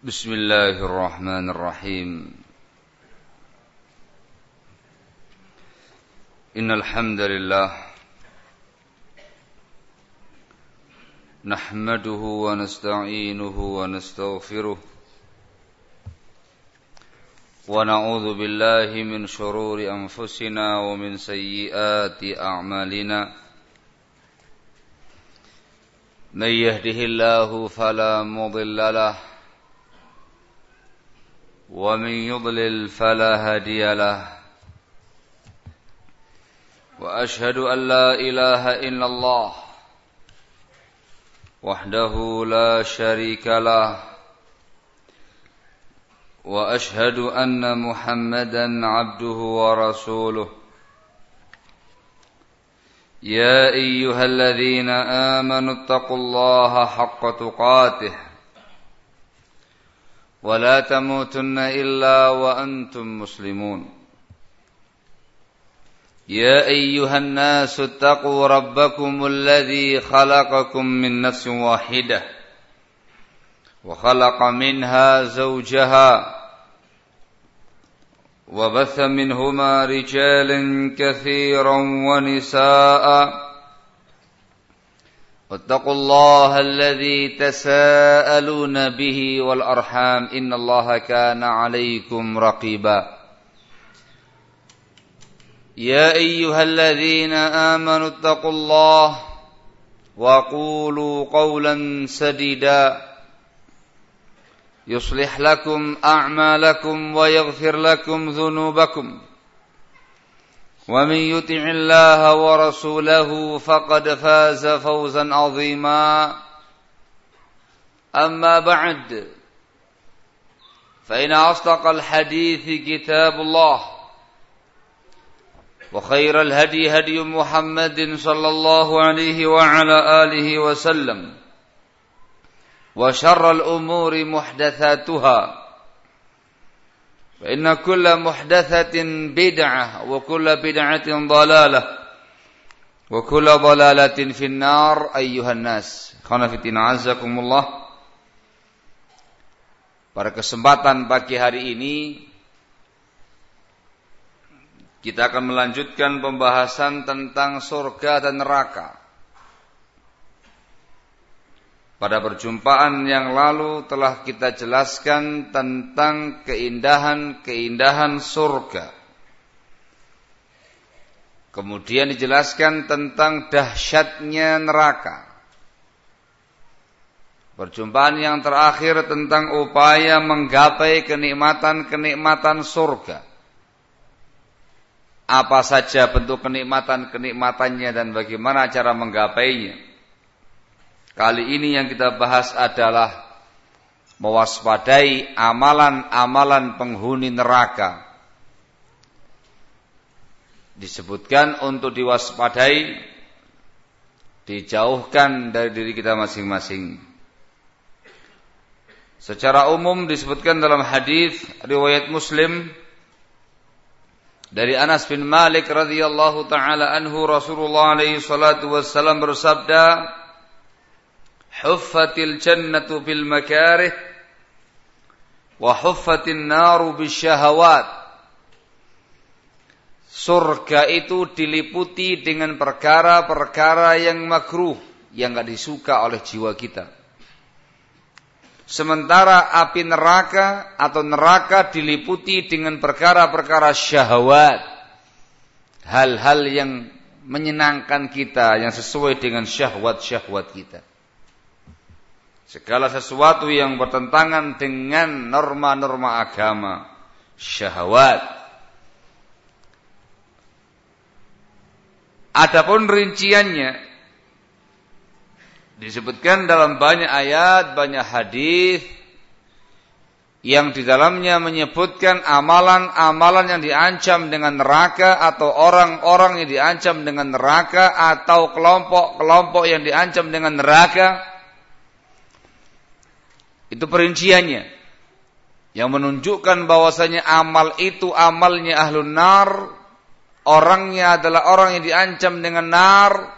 بسم الله الرحمن الرحيم إن الحمد لله نحمده ونستعينه ونستغفره ونعوذ بالله من شرور أنفسنا ومن سيئات أعمالنا من يهده الله فلا مضل له ومن يضلل فلا هادي له وأشهد أن لا إله إلا الله وحده لا شريك له وأشهد أن محمدا عبده ورسوله يا أيها الذين آمنوا اتقوا الله حق تقاته ولا تموتن إلا وأنتم مسلمون يا أيها الناس اتقوا ربكم الذي خلقكم من نفس واحدة وخلق منها زوجها وبث منهما رجالا كثيرا ونساء واتقوا الله الذي تساءلون به والأرحام إن الله كان عليكم رقيبا يا أيها الذين آمنوا اتقوا الله وقولوا قولا سديدا يصلح لكم أعمالكم ويغفر لكم ذنوبكم ومن يطع الله ورسوله فقد فاز فوزا عظيما أما بعد فإن أصدق الحديث كتاب الله وخير الهدي هدي محمد صلى الله عليه وعلى آله وسلم وشر الأمور محدثاتها فإن كل محدثة بدعة وكل بدعة ضلالة وكل ضلالة في النار أيها الناس khanafitin azakumullah. Pada kesempatan pagi hari ini kita akan melanjutkan pembahasan tentang surga dan neraka. Pada perjumpaan yang lalu telah kita jelaskan tentang keindahan-keindahan surga. Kemudian dijelaskan tentang dahsyatnya neraka. Perjumpaan yang terakhir tentang upaya menggapai kenikmatan-kenikmatan surga. Apa saja bentuk kenikmatan-kenikmatannya dan bagaimana cara menggapainya. Kali ini yang kita bahas adalah mewaspadai amalan-amalan penghuni neraka. Disebutkan untuk diwaspadai, dijauhkan dari diri kita masing-masing. Secara umum disebutkan dalam hadis riwayat Muslim dari Anas bin Malik radhiyallahu taala anhu, Rasulullah alaihi salatu wassalam bersabda, huffatil jannatu bil makarih wa huffatin naru bisyahawat. Surga itu diliputi dengan perkara-perkara yang makruh, yang enggak disuka oleh jiwa kita. Sementara api neraka atau neraka diliputi dengan perkara-perkara syahwat, hal-hal yang menyenangkan kita, yang sesuai dengan syahwat-syahwat kita. Segala sesuatu yang bertentangan dengan norma-norma agama, syahwat. Adapun rinciannya disebutkan dalam banyak ayat, banyak hadis yang di dalamnya menyebutkan amalan-amalan yang diancam dengan neraka atau orang-orang yang diancam dengan neraka atau kelompok-kelompok yang diancam dengan neraka. Itu perinciannya yang menunjukkan bahwasanya amal itu amalnya ahlun nar, orangnya adalah orang yang diancam dengan nar,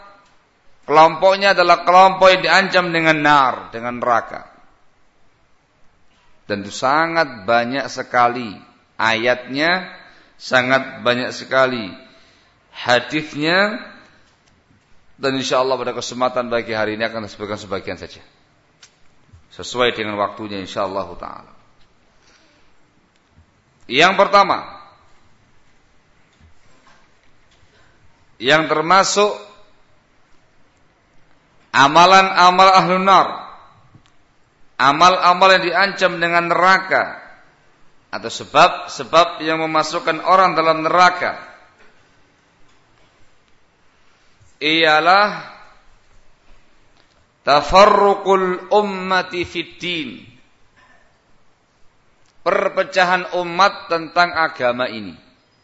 kelompoknya adalah kelompok yang diancam dengan nar, dengan neraka. Dan itu sangat banyak sekali ayatnya, sangat banyak sekali hadisnya, dan insyaallah pada kesempatan bagi hari ini akan disebutkan sebagian saja sesuai dengan waktunya insyaallah taala. Yang pertama, yang termasuk amalan-amal ahlun nar, amal-amal yang diancam dengan neraka, atau sebab-sebab yang memasukkan orang dalam neraka, ialah tafarruqul ummati fid din, perpecahan umat tentang agama ini.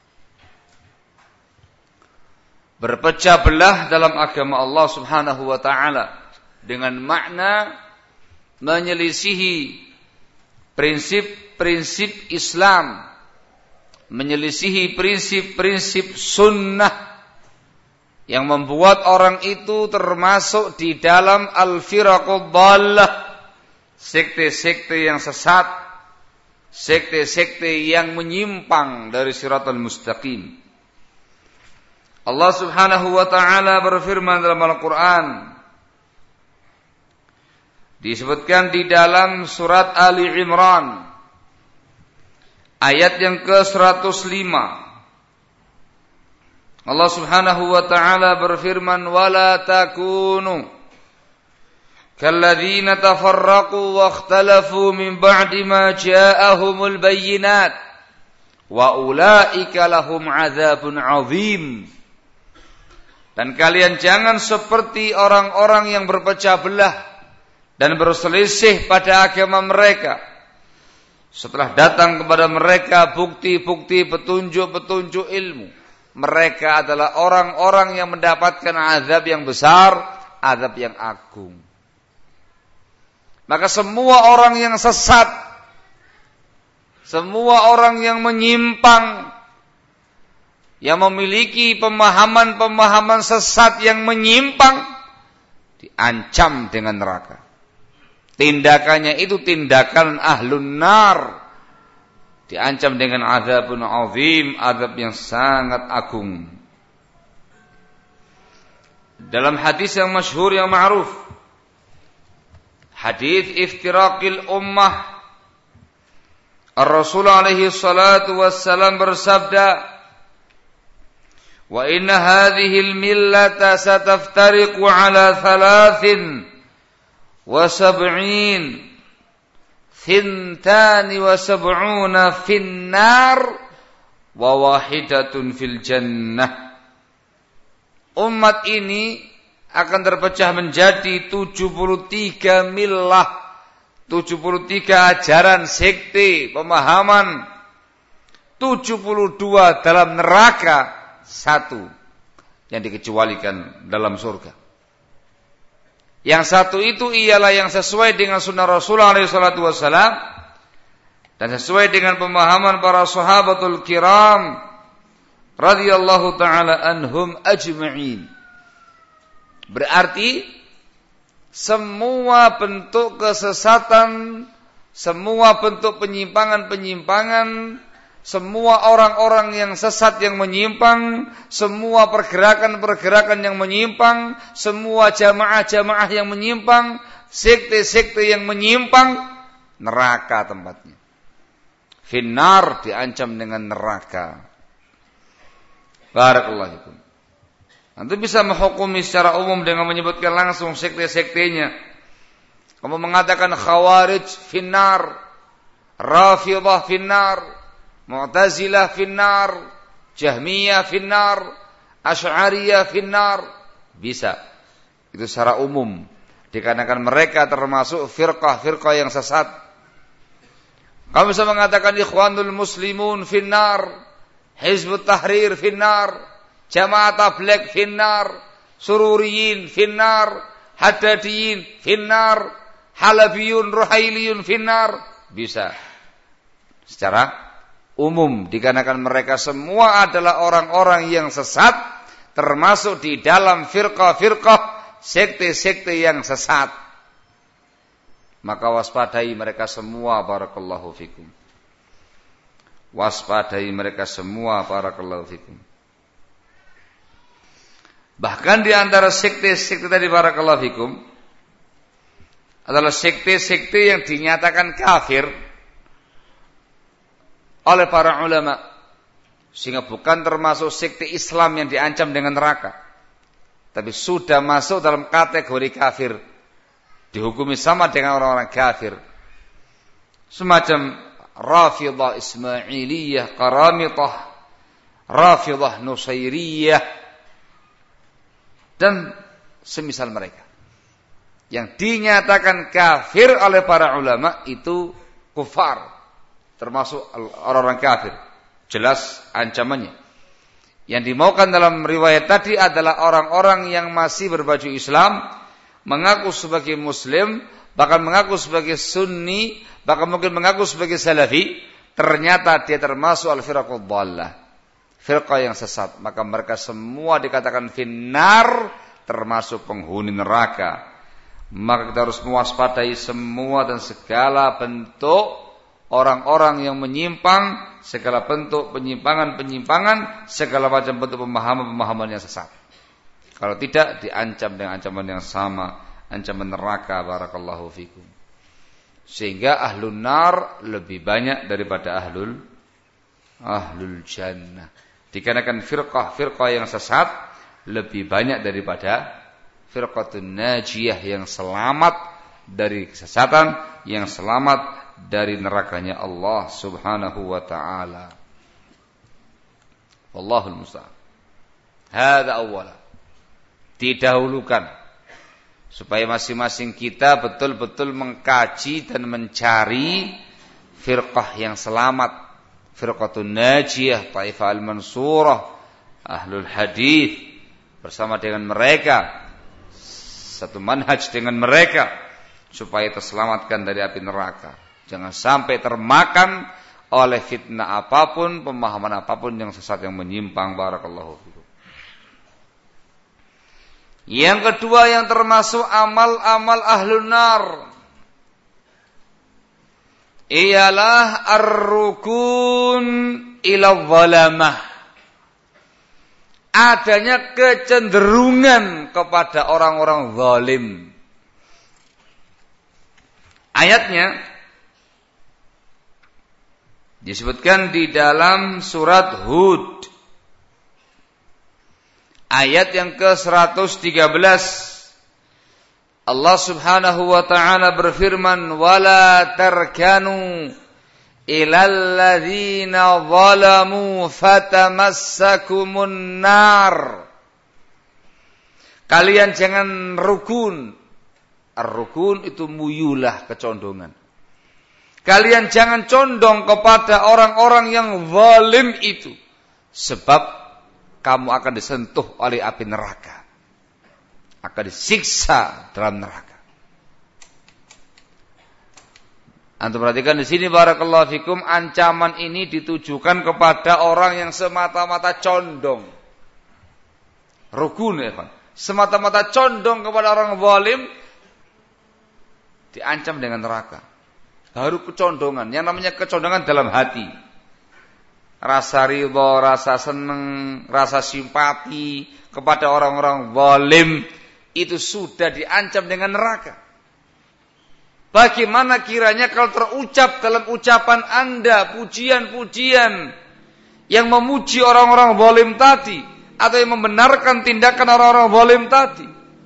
Berpecah belah dalam agama Allah Subhanahu wa taala dengan makna menyelisihi prinsip-prinsip Islam, menyelisihi prinsip-prinsip sunnah yang membuat orang itu termasuk di dalam al-firaqud dhallah, sekte-sekte yang sesat, sekte-sekte yang menyimpang dari siratal mustaqim. Allah Subhanahu wa taala berfirman dalam Al-Qur'an, disebutkan di dalam surat Ali Imran ayat yang ke-105. Allah Subhanahu wa taala berfirman, wala takunu kalladzina tafarraqu wa ikhtalafu min ba'di ma ja'ahumul bayyinat wa ulaika lahum 'adzabun 'adzim. Dan kalian jangan seperti orang-orang yang berpecah belah dan berselisih pada agama mereka setelah datang kepada mereka bukti-bukti, petunjuk-petunjuk ilmu. Mereka adalah orang-orang yang mendapatkan azab yang besar, azab yang agung. Maka semua orang yang sesat, semua orang yang menyimpang, yang memiliki pemahaman-pemahaman sesat yang menyimpang, diancam dengan neraka. Tindakannya itu tindakan ahlun nar, diancam dengan azabun azim, azab yang sangat agung. Dalam hadis yang masyhur yang ma'ruf, hadis iftiraqil ummah, Ar-Rasul alaihi salatu wassalam bersabda, wa inna hadhil millata sataftariqu ala 73 thintani wa sab'una finnar wa wahidatun fil jannah. Umat ini akan terpecah menjadi 73 millah, 73 ajaran, sekte, pemahaman, 72 dalam neraka, 1 yang dikecualikan dalam surga. Yang 1 itu ialah yang sesuai dengan sunnah Rasulullah SAW dan sesuai dengan pemahaman para sahabatul kiram radhiyallahu ta'ala anhum ajma'in. Berarti semua bentuk kesesatan, semua bentuk penyimpangan-penyimpangan, semua orang-orang yang sesat yang menyimpang, semua pergerakan-pergerakan yang menyimpang, semua jamaah-jamaah yang menyimpang, sekte-sekte yang menyimpang, neraka tempatnya. Finnar, diancam dengan neraka. Barakallahu fikum. Nanti bisa menghukumi secara umum dengan menyebutkan langsung sekte-sektenya. Kamu mengatakan Khawarij finnar, Rafidah finnar, Mu'tazilah finnar, Jahmiyah finnar, Asy'ariyah finnar, bisa. Itu secara umum, dikarenakan mereka termasuk firqah-firqah yang sesat. Kamu bisa mengatakan Ikhwanul Muslimun finnar, Hizbut Tahrir finnar, Jamaah Tabligh finnar, Sururiyin finnar, Haddadiyin finnar, Halabiyun, Ruhailiyun finnar, bisa. Secara umum, dikarenakan mereka semua adalah orang-orang yang sesat, termasuk di dalam firqah-firqah, sekte-sekte yang sesat. Maka waspadai mereka semua, barakallahu fikum. Waspadai mereka semua, barakallahu fikum. Bahkan di antara sekte-sekte tadi, barakallahu fikum, adalah sekte-sekte yang dinyatakan kafir oleh para ulama, sehingga bukan termasuk sekte Islam yang diancam dengan neraka, tapi sudah masuk dalam kategori kafir, dihukumi sama dengan orang-orang kafir. Semacam Rafidah Ismailiyah, Qaramitah, Rafidah Nusairiyah, dan semisal mereka yang dinyatakan kafir oleh para ulama itu kufar, termasuk orang-orang kafir. Jelas ancamannya. Yang dimaukan dalam riwayat tadi adalah orang-orang yang masih berbaju Islam, mengaku sebagai Muslim, bahkan mengaku sebagai Sunni, bahkan mungkin mengaku sebagai Salafi, ternyata dia termasuk al-firaqud dhallah, firqah yang sesat. Maka mereka semua dikatakan finnar, termasuk penghuni neraka. Maka kita harus mewaspadai semua dan segala bentuk orang-orang yang menyimpang, segala bentuk penyimpangan-penyimpangan, segala macam bentuk pemahaman-pemahaman yang sesat. Kalau tidak, diancam dengan ancaman yang sama, ancaman neraka, barakallahu fikum. Sehingga ahlun nar lebih banyak daripada ahlul jannah. Dikarenakan firqah yang sesat lebih banyak daripada firqatun najiyah yang selamat dari kesesatan, yang selamat dari nerakanya Allah Subhanahu wa taala. Wallahul musta'an. Hadza awwalan. Didahulukan supaya masing-masing kita betul-betul mengkaji dan mencari firqah yang selamat, firqatun najiyah, taifah al-mansurah, ahlul hadis, bersama dengan mereka, satu manhaj dengan mereka, supaya terselamatkan dari api neraka. Jangan sampai termakan oleh fitnah apapun, pemahaman apapun yang sesat, yang menyimpang, barakallahu fikum. Yang kedua yang termasuk amal-amal ahlun nar ialah ar-rukun ila zalamah. Adanya kecenderungan kepada orang-orang zalim. Ayatnya disebutkan di dalam surat Hud, ayat yang ke-113. Allah Subhanahu wa ta'ala berfirman, "Wala tarkanu ilal ladzina zalamu fatamassakumun nar." Kalian jangan rukun. Ar-rukun itu muyulah, kecondongan. Kalian jangan condong kepada orang-orang yang zalim itu, sebab kamu akan disentuh oleh api neraka, akan disiksa dalam neraka. Antum perhatikan di sini, barakallahu fikum, ancaman ini ditujukan kepada orang yang semata-mata condong. Rukun, ya kan? Semata-mata condong kepada orang zalim, diancam dengan neraka. Baru kecondongan, yang namanya kecondongan dalam hati. Rasa ridha, rasa senang, rasa simpati kepada orang-orang zalim, itu sudah diancam dengan neraka. Bagaimana kiranya kalau terucap dalam ucapan Anda pujian-pujian yang memuji orang-orang zalim tadi, atau yang membenarkan tindakan orang-orang zalim tadi?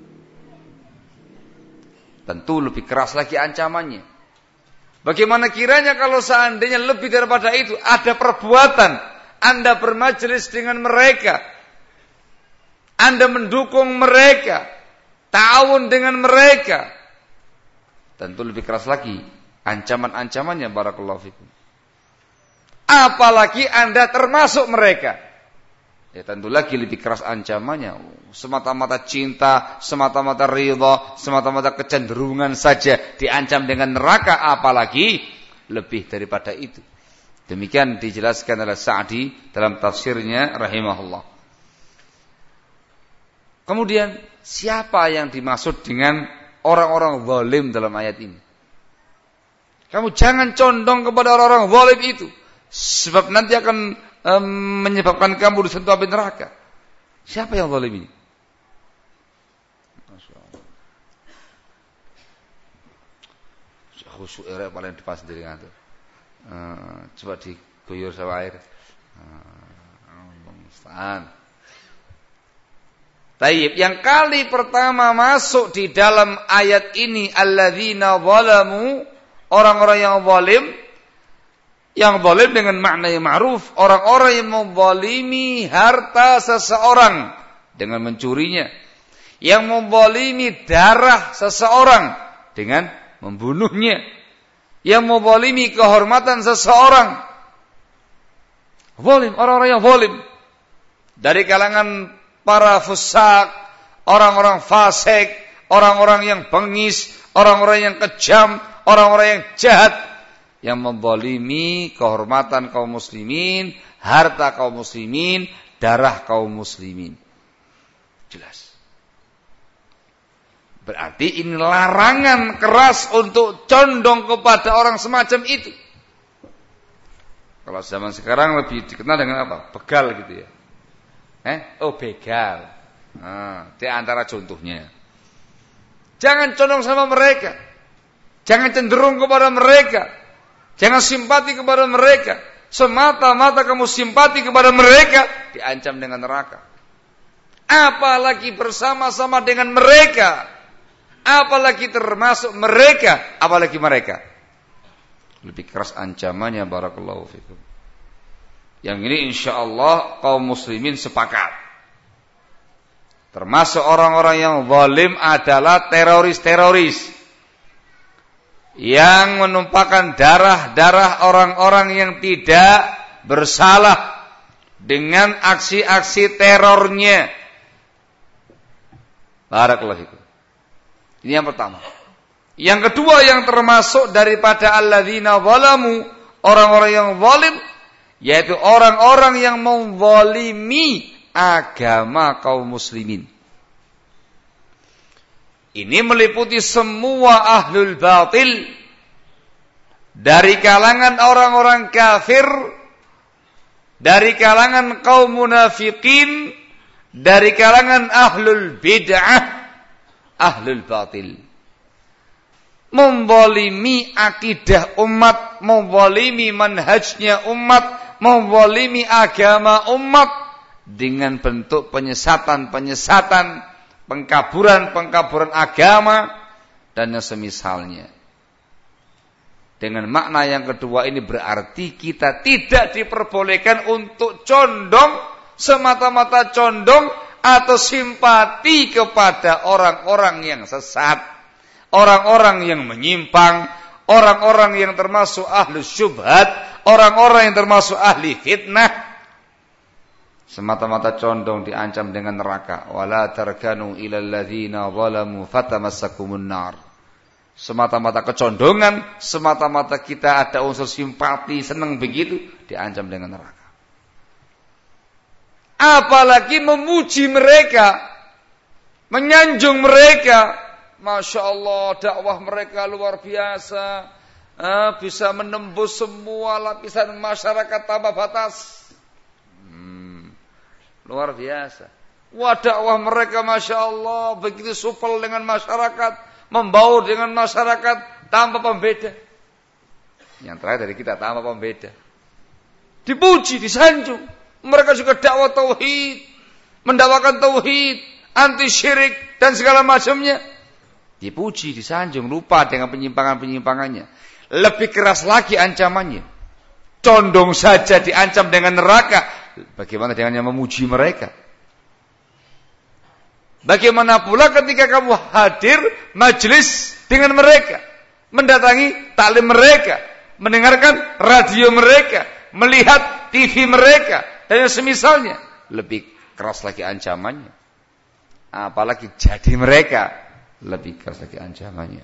Tentu lebih keras lagi ancamannya. Bagaimana kiranya kalau seandainya lebih daripada itu, ada perbuatan Anda bermajelis dengan mereka, Anda mendukung mereka, ta'awun dengan mereka, tentu lebih keras lagi ancaman-ancamannya, barakallahu fikum. Apalagi Anda termasuk mereka, ya tentu lagi lebih keras ancamannya. Semata-mata cinta, semata-mata ridha, semata-mata kecenderungan saja diancam dengan neraka, apalagi lebih daripada itu. Demikian dijelaskan oleh Sa'di dalam tafsirnya rahimahullah. Kemudian siapa yang dimaksud dengan orang-orang zalim dalam ayat ini? Kamu jangan condong kepada orang-orang zalim itu. Sebab nanti akan menyebabkan kamu disentuh api neraka. Siapa yang zalim ini? Masya Allah. Khusyuk erek paling depan sendiri ngatur. Coba diguyur sama air. Tayyib, yang kali pertama masuk di dalam ayat ini alladzina zalamu, orang-orang yang zalim. Yang zalim dengan makna yang ma'ruf, orang-orang yang menzalimi harta seseorang dengan mencurinya, yang menzalimi darah seseorang dengan membunuhnya, yang menzalimi kehormatan seseorang. Zalim, orang-orang yang zalim. Dari kalangan para fusak, orang-orang fasik, orang-orang yang bengis, orang-orang yang kejam, orang-orang yang jahat, yang menzalimi kehormatan kaum muslimin, harta kaum muslimin, darah kaum muslimin. Jelas. Berarti ini larangan keras untuk condong kepada orang semacam itu. Kalau zaman sekarang lebih dikenal dengan apa? Begal gitu ya. Begal. Di antara contohnya. Jangan condong sama mereka. Jangan cenderung kepada mereka. Jangan simpati kepada mereka. Semata-mata kamu simpati kepada mereka, diancam dengan neraka. Apalagi bersama-sama dengan mereka. Apalagi termasuk mereka. Apalagi mereka. Lebih keras ancamannya, barakallahu fikum. Yang ini insyaallah kaum muslimin sepakat. Termasuk orang-orang yang zalim adalah teroris-teroris. Yang menumpahkan darah-darah orang-orang yang tidak bersalah dengan aksi-aksi terornya. Barakallahu fikum. Ini yang pertama. Yang kedua yang termasuk daripada alladzina zalamu, orang-orang yang zalim, yaitu orang-orang yang menzalimi agama kaum muslimin. Ini meliputi semua ahlul batil, dari kalangan orang-orang kafir, dari kalangan kaum munafikin, dari kalangan ahlul bid'ah, ahlul batil. Menzalimi akidah umat, menzalimi manhajnya umat, menzalimi agama umat dengan bentuk penyesatan-penyesatan, pengkaburan agama dan yang semisalnya. Dengan makna yang kedua ini berarti kita tidak diperbolehkan untuk condong, semata-mata condong atau simpati kepada orang-orang yang sesat, orang-orang yang menyimpang, orang-orang yang termasuk ahli syubhat, orang-orang yang termasuk ahli fitnah. Semata-mata condong diancam dengan neraka. Wala tarkanu ilal ladzina zalamu fatamassakumun nar. Semata-mata kecondongan, semata-mata kita ada unsur simpati, senang begitu, diancam dengan neraka. Apalagi memuji mereka, menyanjung mereka. Masya Allah, dakwah mereka luar biasa, bisa menembus semua lapisan masyarakat tanpa batas. Luar biasa. Wah, dakwah mereka Masya Allah begitu supel dengan masyarakat, membaur dengan masyarakat tanpa pembeda. Yang terakhir dari kita, tanpa pembeda. Dipuji, disanjung. Mereka juga dakwah tauhid, mendakwakan tauhid, anti syirik dan segala macamnya. Dipuji, disanjung, lupa dengan penyimpangan-penyimpangannya. Lebih keras lagi ancamannya. Condong saja diancam dengan neraka. Bagaimana dengan yang memuji mereka? Bagaimana pula ketika kamu hadir majelis dengan mereka, mendatangi taklim mereka, mendengarkan radio mereka, melihat TV mereka, dan yang semisalnya. Lebih keras lagi ancamannya. Apalagi jadi mereka, lebih keras lagi ancamannya.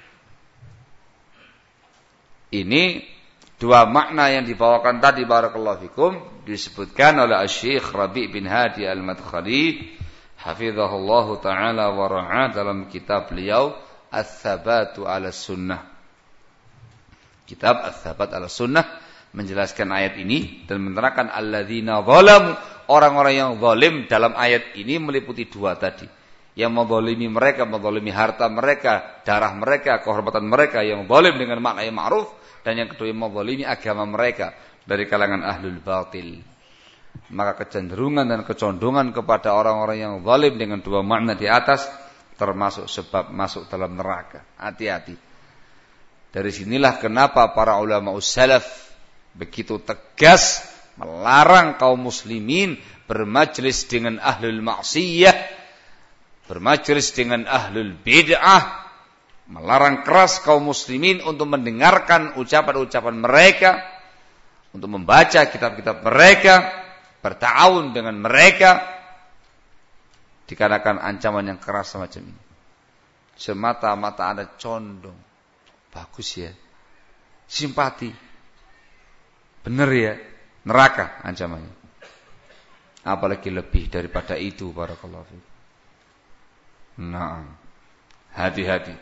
Ini dua makna yang dibawakan tadi, barakallahu fikum, disebutkan oleh Syekh Rabi' bin Hadi Al-Madkhali hafizahullahu taala wa ra'ah dalam kitab beliau Ats-Tsabatu 'ala Sunnah. Kitab Ats-Tsabat Al-Sunnah menjelaskan ayat ini dan menerangkan alladzina zalamu, orang-orang yang zalim dalam ayat ini meliputi dua tadi. Yang menzalimi mereka, menzalimi harta mereka, darah mereka, kehormatan mereka, yang zalim dengan makna yang ma'ruf, dan yang kedua yang menzalimi agama mereka dari kalangan ahlul batil. Maka kecenderungan dan kecondongan kepada orang-orang yang zalim dengan dua makna di atas termasuk sebab masuk dalam neraka. Hati-hati. Dari sinilah kenapa para ulama salaf begitu tegas melarang kaum muslimin bermajlis dengan ahlul maksiyah, bermajlis dengan ahlul bid'ah, melarang keras kaum muslimin untuk mendengarkan ucapan-ucapan mereka, untuk membaca kitab-kitab mereka, berta'awun dengan mereka, dikarenakan ancaman yang keras semacam ini. Semata-mata ada condong, bagus ya, simpati, benar ya, neraka ancamannya. Apalagi lebih daripada itu, barakallahu fiik. Nah, hati-hati.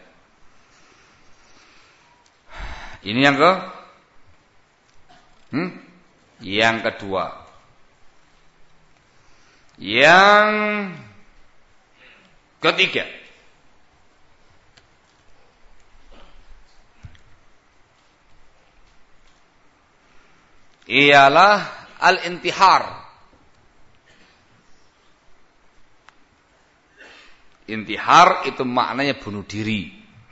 Ini yang yang kedua. Yang ketiga. Ialah al-intihar. Intihar itu maknanya bunuh diri.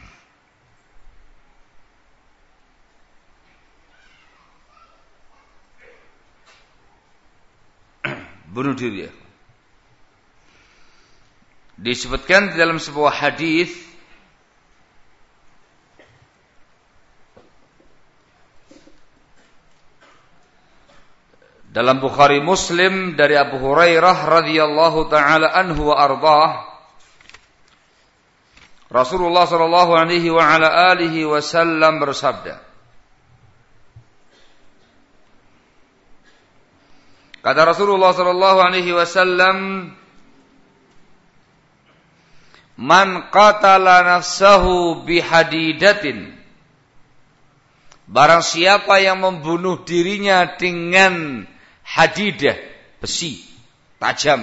Bunuh diri ya. Disebutkan di dalam sebuah hadis dalam Bukhari Muslim dari Abu Hurairah radhiyallahu taala anhu wa ardhah, Rasulullah sallallahu alaihi wa ala alihi wasallam bersabda, kata Rasulullah sallallahu alaihi wasallam, man qatala nafsahu bihadidatin, barang siapa yang membunuh dirinya dengan hadidah, besi tajam,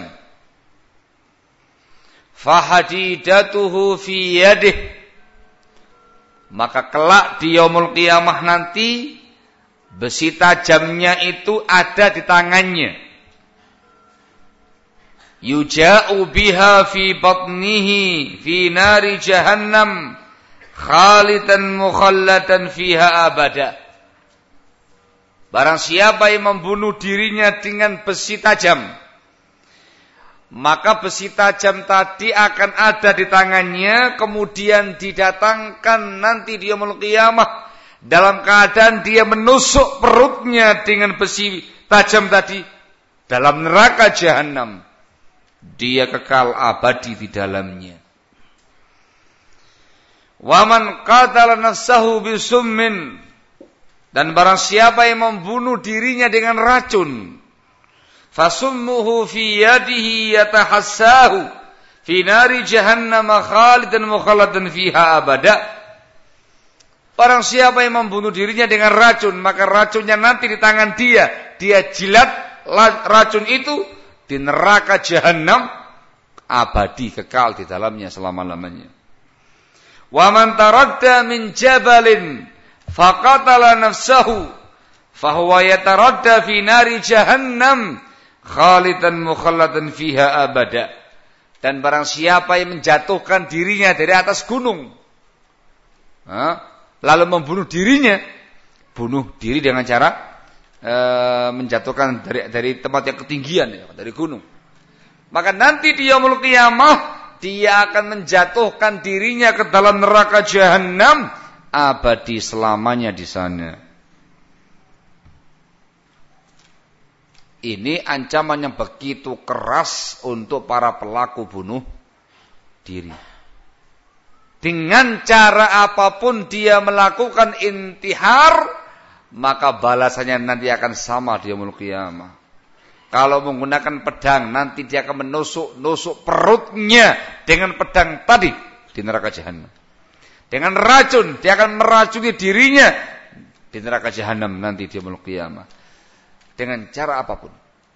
fahadidatuhu fi yadih, maka kelak di yaumul qiyamah nanti besi tajamnya itu ada di tangannya. Yuja'u biha fi batnihi fi nari jahannam khalidan mukhalladan fiha abada. Barang siapa yang membunuh dirinya dengan besi tajam, maka besi tajam tadi akan ada di tangannya, kemudian didatangkan nanti di yaumul qiyamah dalam keadaan dia menusuk perutnya dengan besi tajam tadi dalam neraka jahanam. Dia kekal abadi di dalamnya. Waman qatala nafsahu bisummin, dan barang siapa yang membunuh dirinya dengan racun, fasummuhu fi yadihi yatahassahu fi nari jahannam khalidan mukhalladan fiha abada. Barang siapa yang membunuh dirinya dengan racun, maka racunnya nanti di tangan dia jilat racun itu di neraka jahanam, abadi kekal di dalamnya selama-lamanya. Wa man taradda min jabalin faqatala nafsahu fahuwa yataradda fi nari jahannam khalidan mukhalladan fiha abada. Dan barang siapa yang menjatuhkan dirinya dari atas gunung, lalu membunuh dirinya, bunuh diri dengan cara menjatuhkan dari tempat yang ketinggian, ya, dari gunung, maka nanti di yaumul qiyamah dia akan menjatuhkan dirinya ke dalam neraka jahanam, abadi selamanya di sana. Ini ancaman yang begitu keras untuk para pelaku bunuh diri. Dengan cara apapun dia melakukan intihar, maka balasannya nanti akan sama di yaumul qiyamah. Kalau menggunakan pedang, nanti dia akan menusuk perutnya dengan pedang tadi di neraka jahanam. Dengan racun, dia akan meracuni dirinya di neraka jahanam nanti di yaumul qiyamah dengan cara apapun.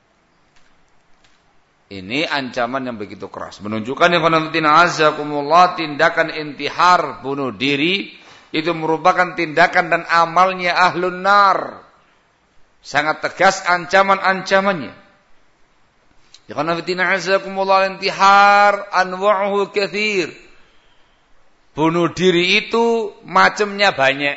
Ini ancaman yang begitu keras, menunjukkan yang qanatina azakumullah, tindakan intihar, bunuh diri itu merupakan tindakan dan amalnya ahlun nar. Sangat tegas ancaman-ancamannya. Ya qanatina azakumullah, intihar anwa'uhu katsir. Bunuh diri itu macamnya banyak.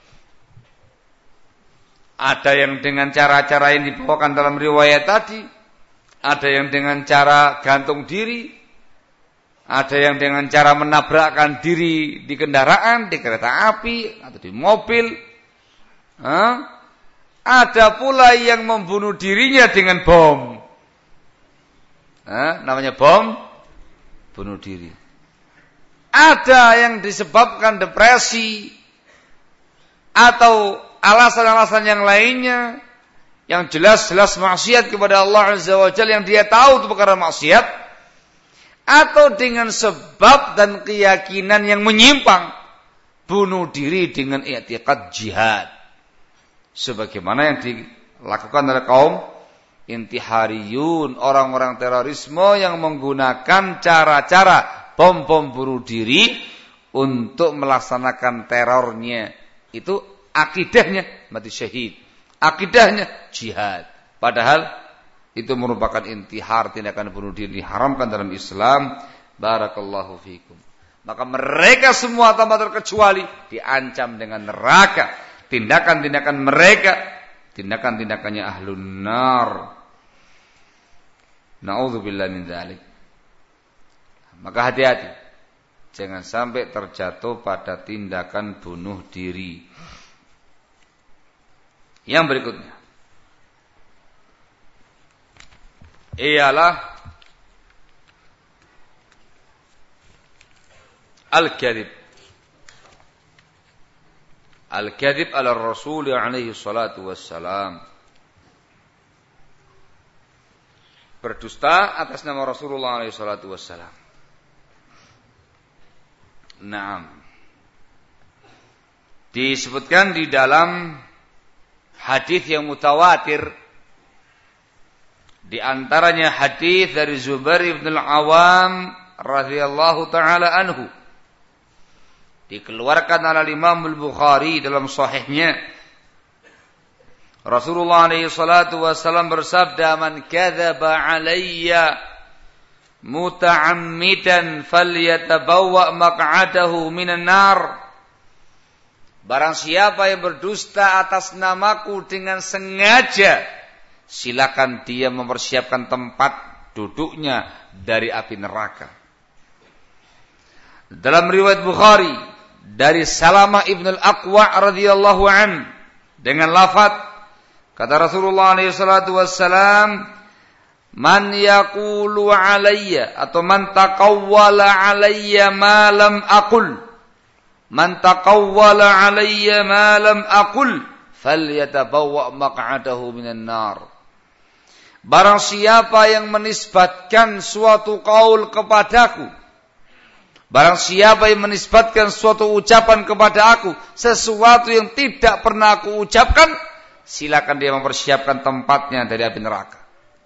Ada yang dengan cara-cara yang dibawakan dalam riwayat tadi, ada yang dengan cara gantung diri, ada yang dengan cara menabrakkan diri di kendaraan, di kereta api atau di mobil. Ada pula yang membunuh dirinya dengan bom. Namanya bom bunuh diri. Ada yang disebabkan depresi atau alasan-alasan yang lainnya yang jelas-jelas maksiat kepada Allah Azza wa Jalla, yang dia tahu itu perkara maksiat, atau dengan sebab dan keyakinan yang menyimpang, bunuh diri dengan i'tiqad jihad sebagaimana yang dilakukan oleh kaum intihariyun, orang-orang terorisme yang menggunakan cara-cara bom-bom bunuh diri untuk melaksanakan terornya. Itu akidahnya mati syahid, akidahnya jihad. Padahal itu merupakan intihar, tindakan bunuh diri diharamkan dalam Islam. Barakallahu fikum. Maka mereka semua tanpa terkecuali diancam dengan neraka. Tindakan-tindakan mereka, tindakan-tindakannya ahlun nar. Na'udzubillah min dzalik. Maka hati-hati, jangan sampai terjatuh pada tindakan bunuh diri. Yang berikutnya ialah al-kadhib. Al-kadhib ala Rasul alaihi salatu wassalam. Berdusta atas nama Rasulullah alaihi salatu wassalam. Naam. Disebutkan di dalam hadis yang mutawatir, di antaranya hadis dari Zubair bin Al-Awwam radhiyallahu taala anhu, dikeluarkan oleh Imam Al-Bukhari dalam sahihnya. Rasulullah alaihi salatu wasallam bersabda, "Man kadzaba alayya muta'ammidan falyatabawwa maq'adahu minan nar." Barang siapa yang berdusta atas namaku dengan sengaja, silakan dia mempersiapkan tempat duduknya dari api neraka. Dalam riwayat Bukhari dari Salamah ibn al-Aqwa radhiyallahu an, dengan lafaz kata Rasulullah alaihi salatu wassalam, "Man yaqulu alayya," atau "man taqawwala alayya ma lam aqul, man taqawwala alayya ma lam aqul falyatabawwa maq'adahu minan nar." Barang siapa yang menisbatkan suatu qaul kepadaku, barang siapa yang menisbatkan suatu ucapan kepada aku, sesuatu yang tidak pernah aku ucapkan, silakan dia mempersiapkan tempatnya dari api neraka.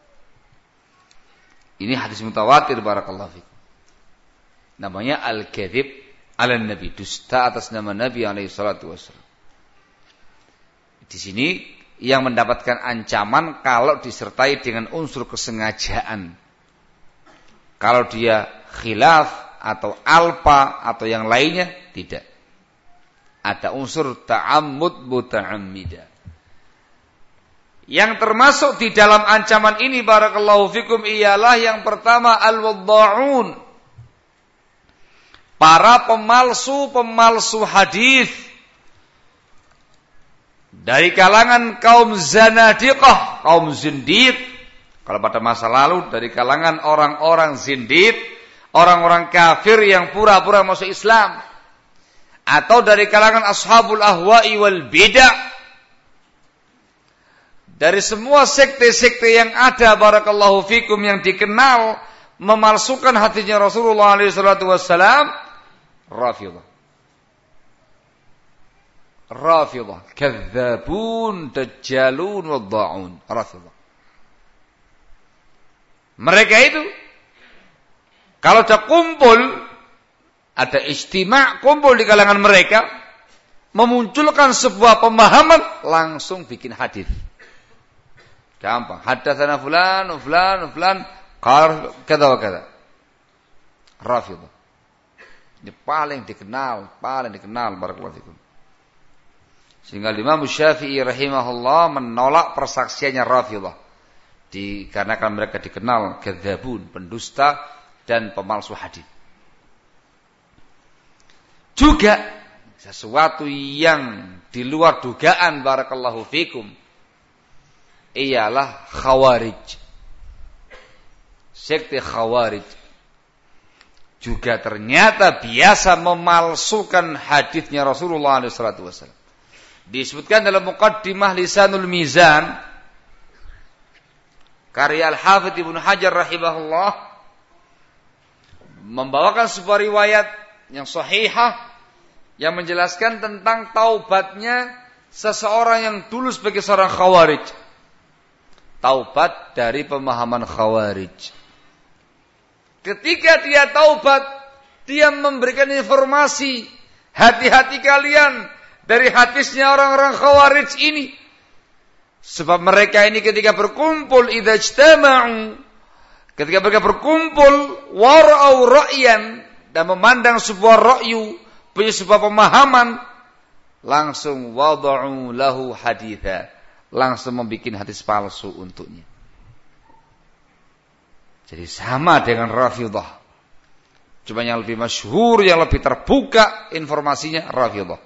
Ini hadis mutawatir, barakallahu fiik. Namanya al-kadzib ala nabi, dusta atas nama Nabi alaihi salatu wasallam. Di sini yang mendapatkan ancaman kalau disertai dengan unsur kesengajaan. Kalau dia khilaf atau alpa atau yang lainnya, tidak. Ada unsur ta'ammud muta'ammida. Yang termasuk di dalam ancaman ini, barakallahu fikum, ialah yang pertama al-wadda'un, para pemalsu hadis dari kalangan kaum zanadiqah, kaum zindiq. Kalau pada masa lalu dari kalangan orang-orang zindiq, orang-orang kafir yang pura-pura masuk Islam, atau dari kalangan ashabul ahwa'i wal bid'ah. Dari semua sekte-sekte yang ada, barakallahu fikum, yang dikenal memalsukan hadisnya Rasulullah alaihi salatu wassalam, Rafidhah. Rafidhah, kadzabun, dajjalun, wadda'un. Rafidhah. Mereka itu kalau sudah kumpul, ada ijtima', kumpul di kalangan mereka, memunculkan sebuah pemahaman, langsung bikin hadis. Gampang. Haddatsana fulan, fulan, fulan, qala kada wa kada. Rafidhah. Ini paling dikenal barakallahu fikum. Sehingga Imam Syafi'i rahimahullah menolak persaksiannya Rafidhah. Dikarenakan mereka dikenal kadzabun, pendusta dan pemalsu hadis. Juga sesuatu yang di luar dugaan barakallahu fikum ialah Khawarij. Sekte Khawarij juga ternyata biasa memalsukan hadisnya Rasulullah SAW. Disebutkan dalam Muqaddimah Lisanul Mizan karya Al-Hafidz Ibnu Hajar rahimahullah, membawakan sebuah riwayat yang sahihah yang menjelaskan tentang taubatnya seseorang yang dulu sebagai seorang Khawarij. Taubat dari pemahaman Khawarij. Ketika dia taubat, dia memberikan informasi, hati-hati kalian dari hadisnya orang-orang Khawarij ini. Sebab mereka ini ketika berkumpul, idza ijtama'u, ketika mereka berkumpul, wara'u ra'yan, dan memandang sebuah ra'yu, punya sebuah pemahaman, langsung wada'u lahu haditha, langsung membuat hadis palsu untuknya. Jadi sama dengan Rafidhah, cuma yang lebih masyhur, yang lebih terbuka informasinya Rafidhah.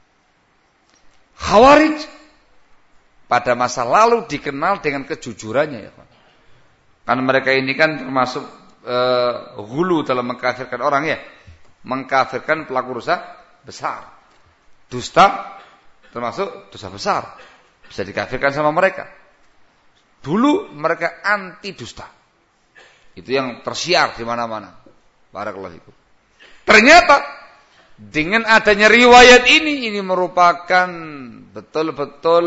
Khawarij pada masa lalu dikenal dengan kejujurannya, ya Pak. Karena mereka ini kan termasuk ghulu dalam mengkafirkan orang, ya. Mengkafirkan pelaku dosa besar. Dusta termasuk dosa besar. Bisa dikafirkan sama mereka. Dulu mereka anti dusta. Itu yang tersiar di mana-mana. Barakallahu fikum. Ternyata dengan adanya riwayat ini merupakan betul-betul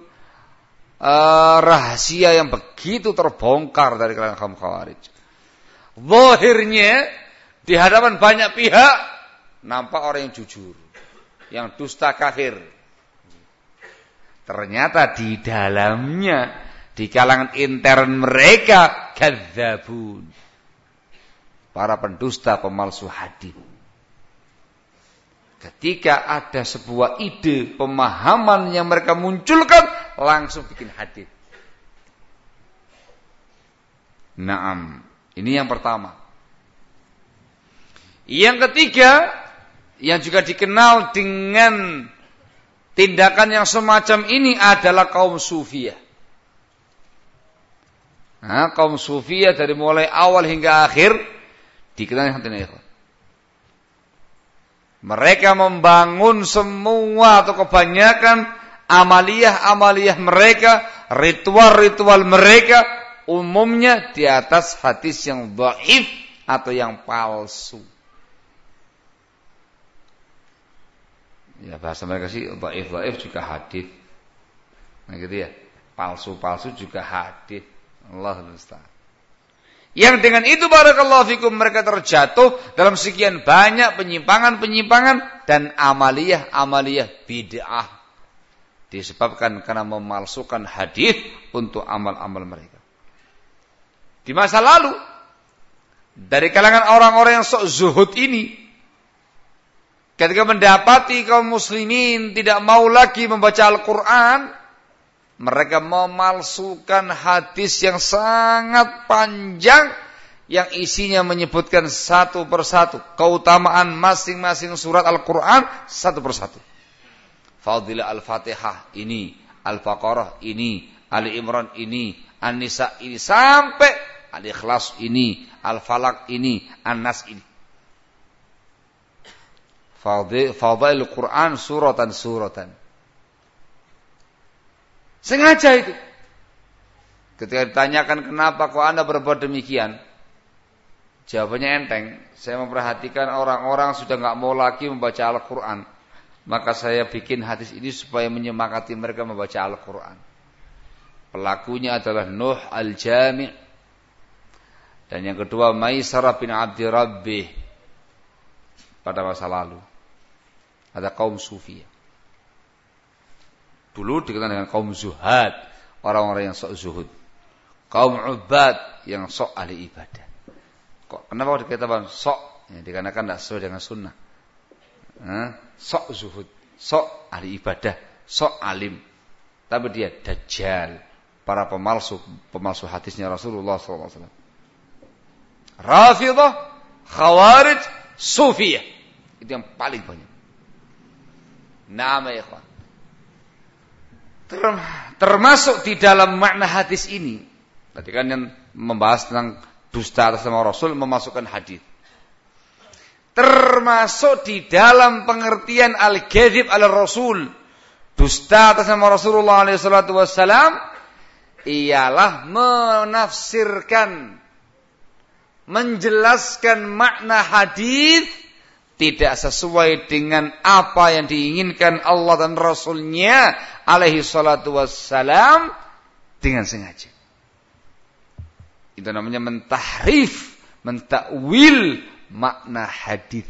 rahasia yang begitu terbongkar dari kalangan kaum Khawarij. Zahirnya di hadapan banyak pihak nampak orang yang jujur, yang dusta kafir. Ternyata di dalamnya, di kalangan intern mereka, kadzabun, para pendusta, pemalsu hadis. Ketika ada sebuah ide, pemahaman yang mereka munculkan, langsung bikin hadis. Naam, ini yang pertama. Yang ketiga, yang juga dikenal dengan tindakan yang semacam ini adalah kaum Sufiyah. Nah, kaum Sufiyah dari mulai awal hingga akhir dikenal dengan ini. Mereka membangun semua atau kebanyakan amaliyah mereka, ritual mereka umumnya di atas hadis yang dhaif atau yang palsu. Ya bahasa mereka sih dhaif juga hadis. Nah gitu ya. Palsu juga hadis. Allahu musta'an. Yang dengan itu barakallahu fikum mereka terjatuh dalam sekian banyak penyimpangan dan amaliyah bid'ah. Disebabkan karena memalsukan hadis untuk amal-amal mereka. Di masa lalu, dari kalangan orang-orang yang sok zuhud ini, ketika mendapati kaum muslimin tidak mau lagi membaca Al-Quran, mereka memalsukan hadis yang sangat panjang yang isinya menyebutkan satu persatu keutamaan masing-masing surat Al-Quran satu persatu. Fadilah Al-Fatihah ini, Al-Baqarah ini, Ali Imran ini, An-Nisa ini, sampai Al-Ikhlas ini, Al-Falaq ini, An-Nas ini. Fadail Al-Quran suratan. Sengaja itu. Ketika ditanyakan kenapa kok Anda berbuat demikian, jawabannya enteng. Saya memperhatikan orang-orang sudah nggak mau lagi membaca Al-Quran. Maka saya bikin hadis ini supaya menyemangati mereka membaca Al-Quran. Pelakunya adalah Nuh Al-Jami'. Dan yang kedua Maisarah bin Abdi Rabbih. Pada masa lalu ada kaum sufi. Dulu dikenal dengan kaum zuhad, orang-orang yang sok zuhud. Kaum ubad yang sok ahli ibadah. Kenapa dikatakan sok? Ya, dikarenakan tidak sesuai dengan sunnah. Sok zuhud, sok ahli ibadah, sok alim. Tapi dia dajjal, para pemalsu hadisnya Rasulullah SAW. Rafidah, Khawarij, Sufiyah. Itu yang paling banyak. Nama ikhwan. Termasuk di dalam makna hadis ini. Tadi kan yang membahas tentang dusta atas nama Rasul, memasukkan hadis. Termasuk di dalam pengertian al-kadzib ala Rasul, dusta atas nama Rasulullah SAW, ialah menafsirkan, menjelaskan makna hadis tidak sesuai dengan apa yang diinginkan Allah dan Rasulnya alaihi salatu wassalam dengan sengaja. Itu namanya mentahrif, mentakwil makna hadis.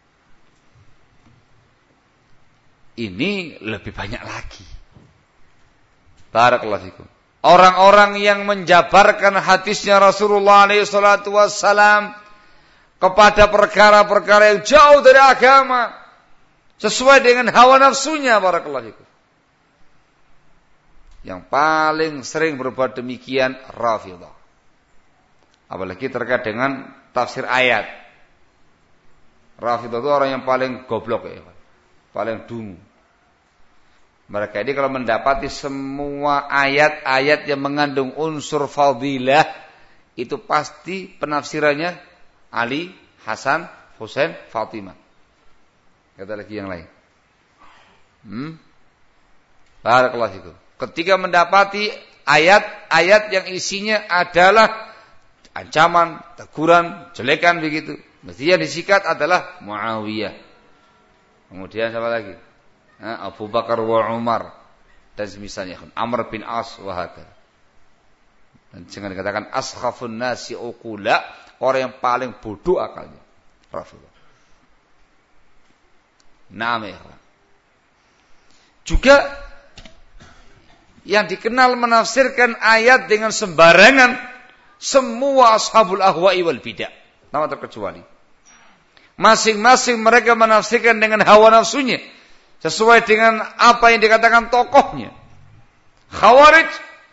Ini lebih banyak lagi. Barakallahu fikum. Orang-orang yang menjabarkan hadisnya Rasulullah SAW kepada perkara-perkara yang jauh dari agama, sesuai dengan hawa nafsunya, barakallahu fikum. Yang paling sering berbuat demikian Rafidah. Apalagi terkait dengan tafsir ayat. Rafidah itu orang yang paling goblok ya, paling dungu. Mereka ini kalau mendapati semua ayat-ayat yang mengandung unsur fadilah, itu pasti penafsirannya Ali, Hasan, Husain, Fatimah. Kata lagi yang lain. Barakallahu fikum. Ketika mendapati ayat-ayat yang isinya adalah ancaman, teguran, jelekan begitu, mestinya disikat adalah Muawiyah. Kemudian siapa lagi? Abu Bakar wa Umar dan semisalnya, Amr bin As wa hakadha. Dan jangan dikatakan askhafun nasi uqula, orang yang paling bodoh akalnya. Rafidah. Juga yang dikenal menafsirkan ayat dengan sembarangan, semua ashabul ahwa'i wal bidah, tanpa terkecuali. Masing-masing mereka menafsirkan dengan hawa nafsunya, sesuai dengan apa yang dikatakan tokohnya. Khawarij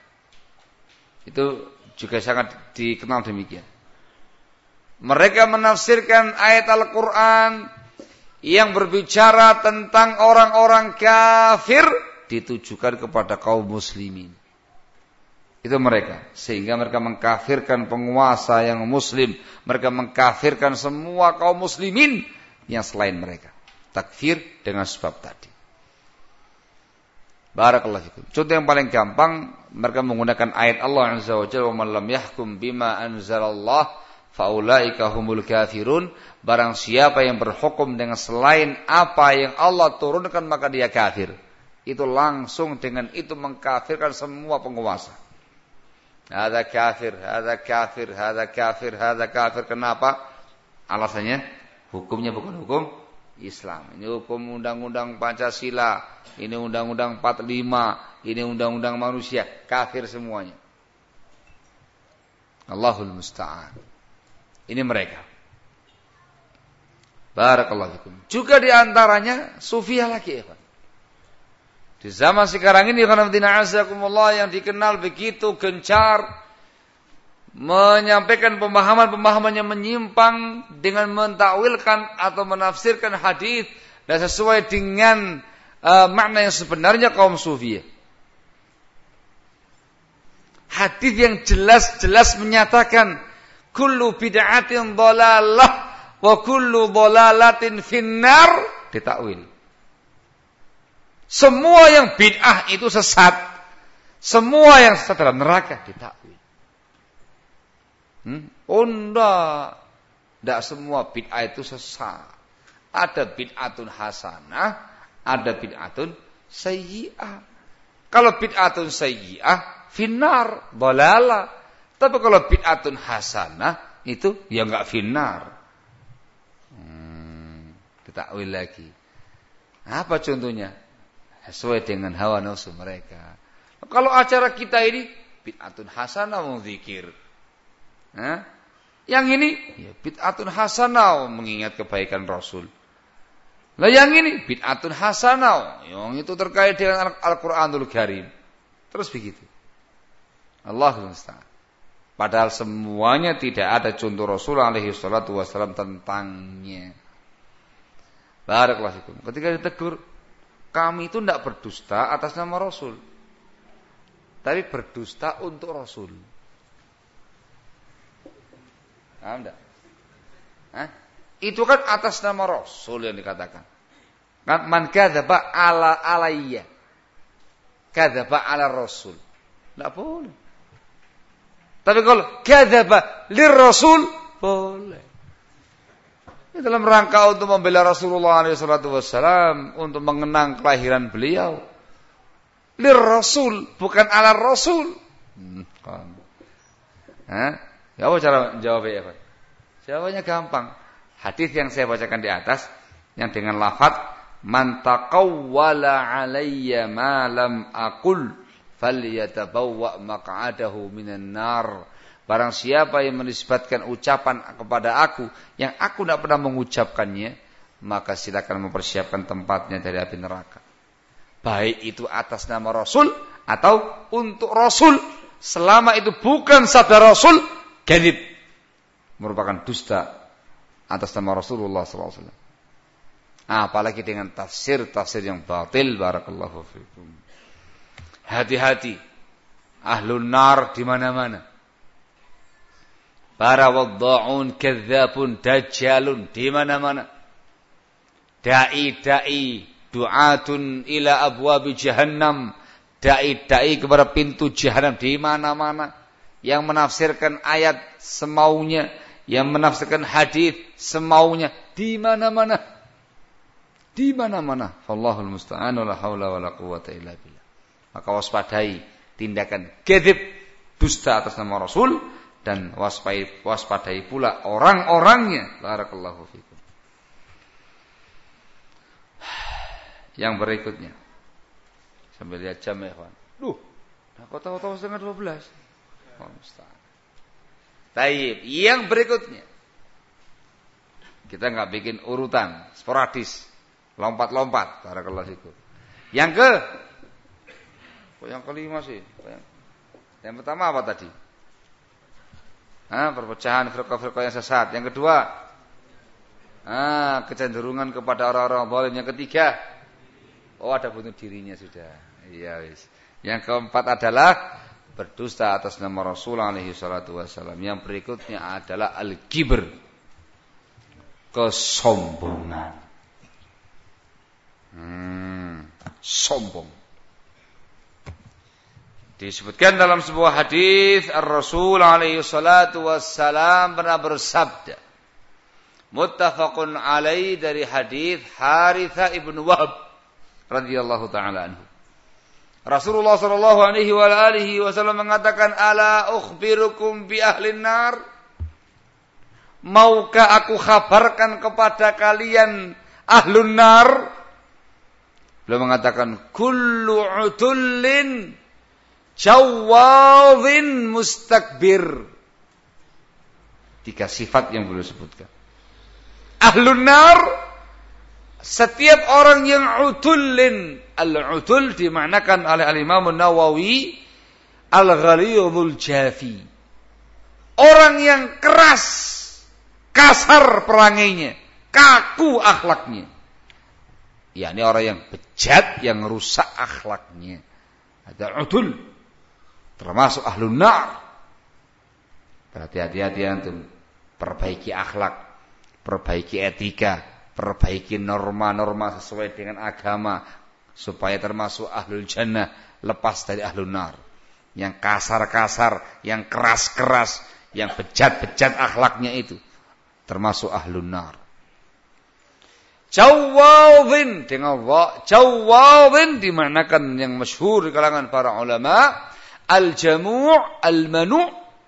itu juga sangat dikenal demikian. Mereka menafsirkan ayat Al-Quran yang berbicara tentang orang-orang kafir ditujukan kepada kaum muslimin. Itu mereka. Sehingga mereka mengkafirkan penguasa yang muslim. Mereka mengkafirkan semua kaum muslimin yang selain mereka. Takfir dengan sebab tadi. Barakallahu fikum. Contoh yang paling gampang, mereka menggunakan ayat Allah Azza wa Jalla, "Wa man lam yahkum bima anzalallah faulaika humul kafirun." Barang siapa yang berhukum dengan selain apa yang Allah turunkan, maka dia kafir. Itu langsung dengan itu mengkafirkan semua penguasa. Hada kafir, hada kafir, hada kafir, hada kafir. Kenapa? Alasannya hukumnya bukan hukum Islam. Ini hukum undang-undang Pancasila, ini undang-undang 45, ini undang-undang manusia. Kafir semuanya. Allahul musta'an. Ini mereka. Barakallahu fikum. Juga diantaranya Sufiyah lagi, ya. Di zaman sekarang ini, yang dikenal begitu gencar menyampaikan pemahaman-pemahaman yang menyimpang dengan mentakwilkan atau menafsirkan hadis dan sesuai dengan makna yang sebenarnya kaum Sufiyah. Hadis yang jelas-jelas menyatakan kullu bid'atin dhalalah wa kullu dhalalatin finnar, ditakwil. Semua yang bid'ah itu sesat. Semua yang sesat dalam neraka, ditakwil. Tidak semua bid'ah itu sesat. Ada bid'atun hasanah, ada bid'atun sayyi'ah. Kalau bid'atun sayyi'ah finnar, dalalah. Tapi kalau bid'atun hasanah itu ya enggak finnar. Kita takwil lagi. Apa contohnya? Sesuai dengan hawa nafsu mereka. Kalau acara kita ini bid'atun hasanah zikir. Yang ini ya bid'atun hasanah mengingat kebaikan Rasul. Lah yang ini bid'atun hasanah, yang itu terkait dengan Al-Qur'anul Karim. Terus begitu. Allahu musta'an. Padahal semuanya tidak ada contoh Rasul alaihi salatu wasallam tentangnya. Barakallahu fikum. Ketika ditegur, kami itu tidak berdusta atas nama Rasul, tapi berdusta untuk Rasul. Paham enggak? Itu kan atas nama Rasul yang dikatakan. Kan man kadzaba ala alayya. Kadzaba ala Rasul. Enggak boleh. Tapi kalau kadzaba lir Rasul boleh. Ini dalam rangka untuk membela Rasulullah SAW, untuk mengenang kelahiran beliau. Lir Rasul, bukan ala Rasul. Ya apa cara jawabnya, Pak? Jawabannya gampang. Hadis yang saya bacakan di atas, yang dengan lafaz man taqawwala alayya ma lam aqul falyatabawwa maq'adahu minan nar. Barang siapa yang menisbatkan ucapan kepada aku yang aku tidak pernah mengucapkannya, maka silakan mempersiapkan tempatnya dari api neraka. Baik itu atas nama Rasul atau untuk Rasul, selama itu bukan sabda Rasul, kadzib, merupakan dusta atas nama Rasulullah SAW. Apalagi dengan tafsir yang batil. Barakallahu fikum. Hati-hati, ahlun nar di mana-mana. Para wadda'un, kadzabun, dajjalun di mana-mana. Dai-dai, du'atun ila abwabi jahannam. Dai-dai kepada pintu jahannam di mana-mana. Yang menafsirkan ayat semaunya, yang menafsirkan hadis semaunya di mana-mana. Di mana-mana. Wallahul musta'an, la haula wala quwwata illa billah. Maka waspadai tindakan kadzib, dusta atas nama Rasul, dan waspadai pula orang-orangnya. Barakallahu fikum. Yang berikutnya. Sambil lihat jam ya, kawan. Kau tahu-tahu setengah 12. Taib. Yang berikutnya, kita enggak bikin urutan sporadis, lompat-lompat. Barakallahu fikum. Yang kelima sih. Yang pertama apa tadi? Perpecahan firqah-firqah yang sesat. Yang kedua, kecenderungan kepada orang-orang zalim. Yang ketiga, ada bunuh dirinya sudah. Iya wis. Yang keempat adalah berdusta atas nama Rasul alaihi salatu wasallam. Yang berikutnya adalah al-kibr, kesombongan. Sombong. Disebutkan dalam sebuah hadis, Ar-Rasul alaihi salatu wassalam pernah bersabda, muttafaqun alaihi, dari hadis Harithah ibn Wahb radhiyallahu taala anhu. Rasulullah sallallahu alaihi wa alihi wasallam mengatakan, ala ukhbirukum bi ahlin nar? Maukah aku kabarkan kepada kalian ahlun nar? Beliau mengatakan, kullu utullin jawadhin mustakbir. 3 sifat yang beliau sebutkan. Ahlun nar, setiap orang yang utullin. Al-utul dimaknakan oleh Al-Imam Nawawi al-ghalidhul jafi. Orang yang keras, kasar perangainya, kaku akhlaknya. Ini orang yang bejat, yang rusak akhlaknya. Ada utul, termasuk ahlun nar. Berhati-hati antum, perbaiki akhlak, perbaiki etika, perbaiki norma-norma sesuai dengan agama, supaya termasuk ahlul jannah, lepas dari ahlun nar. Yang kasar-kasar, yang keras-keras, yang bejat-bejat akhlaknya itu termasuk ahlun nar. Jawadin dengan wa. Jawadin dimanakan yang masyhur di kalangan para ulama al-jamu' al-manu'.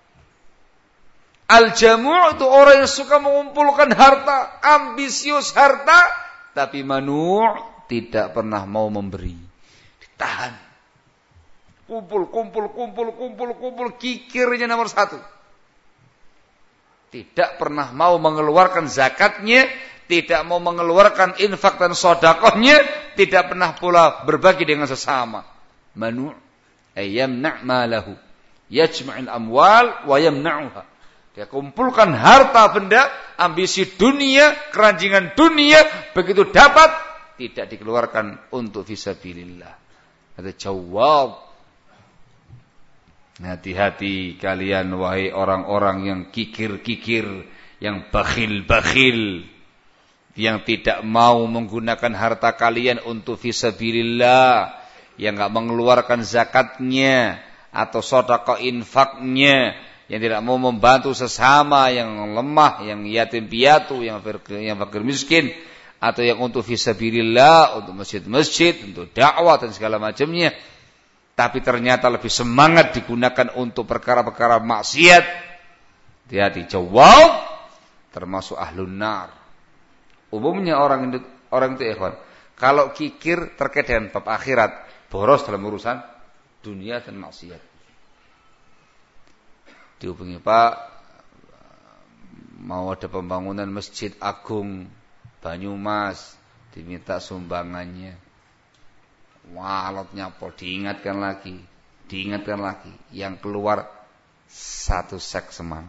Al-jamu' itu orang yang suka mengumpulkan harta, ambisius harta, tapi manu' tidak pernah mau memberi. Ditahan. Kumpul, kikirnya nomor 1. Tidak pernah mau mengeluarkan zakatnya, tidak mau mengeluarkan infak dan sedekahnya, tidak pernah pula berbagi dengan sesama. Manu' ayyamna' malahu. Yajma'ul amwal wa yamna'uha. Dia kumpulkan harta benda, ambisi dunia, keranjingan dunia, begitu dapat tidak dikeluarkan untuk fisabilillah. Ada jawab. Hati-hati kalian wahai orang-orang yang kikir-kikir, yang bakhil-bakhil, yang tidak mau menggunakan harta kalian untuk fisabilillah, yang enggak mengeluarkan zakatnya atau sedekah infaknya, yang tidak mau membantu sesama yang lemah, yang yatim piatu, yang fakir miskin, atau yang untuk fisabilillah, untuk masjid-masjid, untuk dakwah dan segala macamnya, tapi ternyata lebih semangat digunakan untuk perkara-perkara maksiat. Hati-hati, jawab termasuk ahlun nar. Umumnya orang itu ikhwan, kalau kikir terkait dengan bab akhirat, boros dalam urusan dunia dan maksiat. Dihubungi, Pak, mau ada pembangunan Masjid Agung Banyumas, diminta sumbangannya. Walotnya apa? Diingatkan lagi, yang keluar 1 sak semen.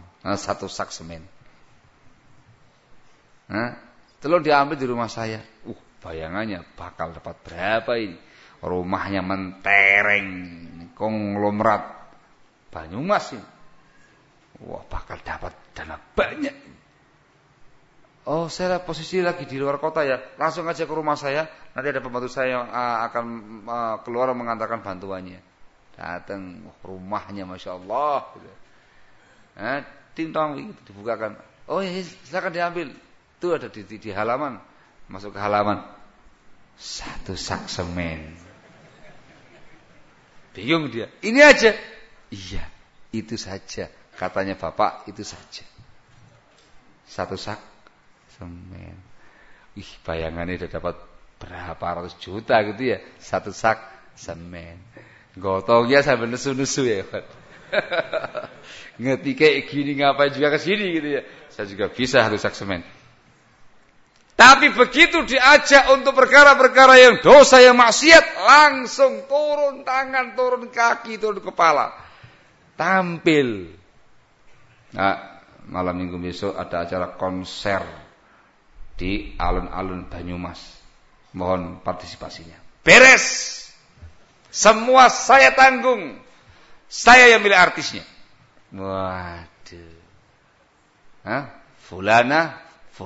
Telur diambil di rumah saya. Bayangannya bakal dapat berapa ini? Rumahnya mentereng, konglomerat Banyumas ini. Wah, bakal dapat dana banyak. Oh, saya posisi lagi di luar kota ya. Langsung aja ke rumah saya. Nanti ada pembantu saya yang akan keluar mengantarkan bantuannya. Datang, rumahnya Masya Allah. Ting tong, dibukakan. Oh ya, silakan diambil. Itu ada di halaman. Masuk ke halaman. 1 sak semen. Bingung dia. Ini aja. Iya, itu saja. Katanya bapak, itu saja. 1 sak semen. Bayangannya udah dapat berapa ratus juta gitu ya. 1 sak semen. Gotongnya sambil nesu-nesu ya. Ngerti kayak gini ngapain juga kesini gitu ya. Saya juga bisa 1 sak semen. Tapi begitu diajak untuk perkara-perkara yang dosa, yang maksiat, langsung turun tangan, turun kaki, turun kepala. Tampil. Nah, malam minggu besok ada acara konser di alun-alun Banyumas. Mohon partisipasinya. Beres. Semua saya tanggung. Saya yang milih artisnya. Waduh. Fulana.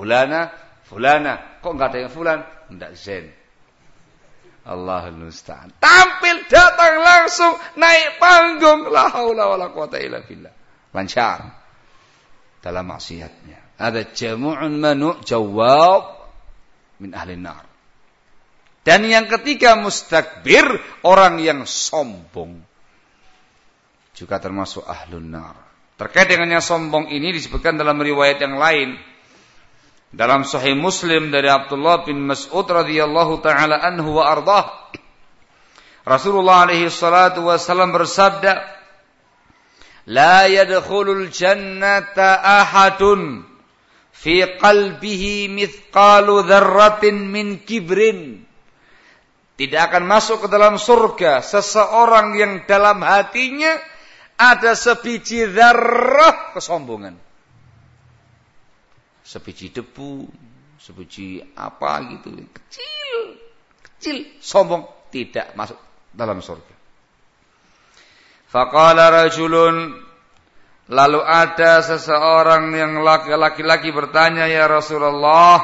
Kok enggak ada yang fulan? Enggak zen. Allahul musta'an. Tampil, datang langsung, naik panggung. La haula wala quwata illa billah. Lancar dalam maksiatnya. Ada jamu'un manu' jawab min ahli nar. Dan yang ketiga mustakbir, orang yang sombong, juga termasuk ahlun nar. Terkait dengan yang sombong ini disebutkan dalam riwayat yang lain. Dalam Sahih Muslim dari Abdullah bin Mas'ud radhiyallahu taala anhu wa ardhah. Rasulullah alaihi salatu wasallam bersabda, "La yadkhulul jannata ahadun fi qalbihi mithqalu dzarratin min kibrin." Tidak akan masuk ke dalam surga seseorang yang dalam hatinya ada sebiji dzarrah kesombongan. Sebiji debu, sebiji apa gitu, kecil, sombong, tidak masuk dalam surga. Faqala rajulun, lalu ada seseorang yang laki-laki bertanya, ya Rasulullah,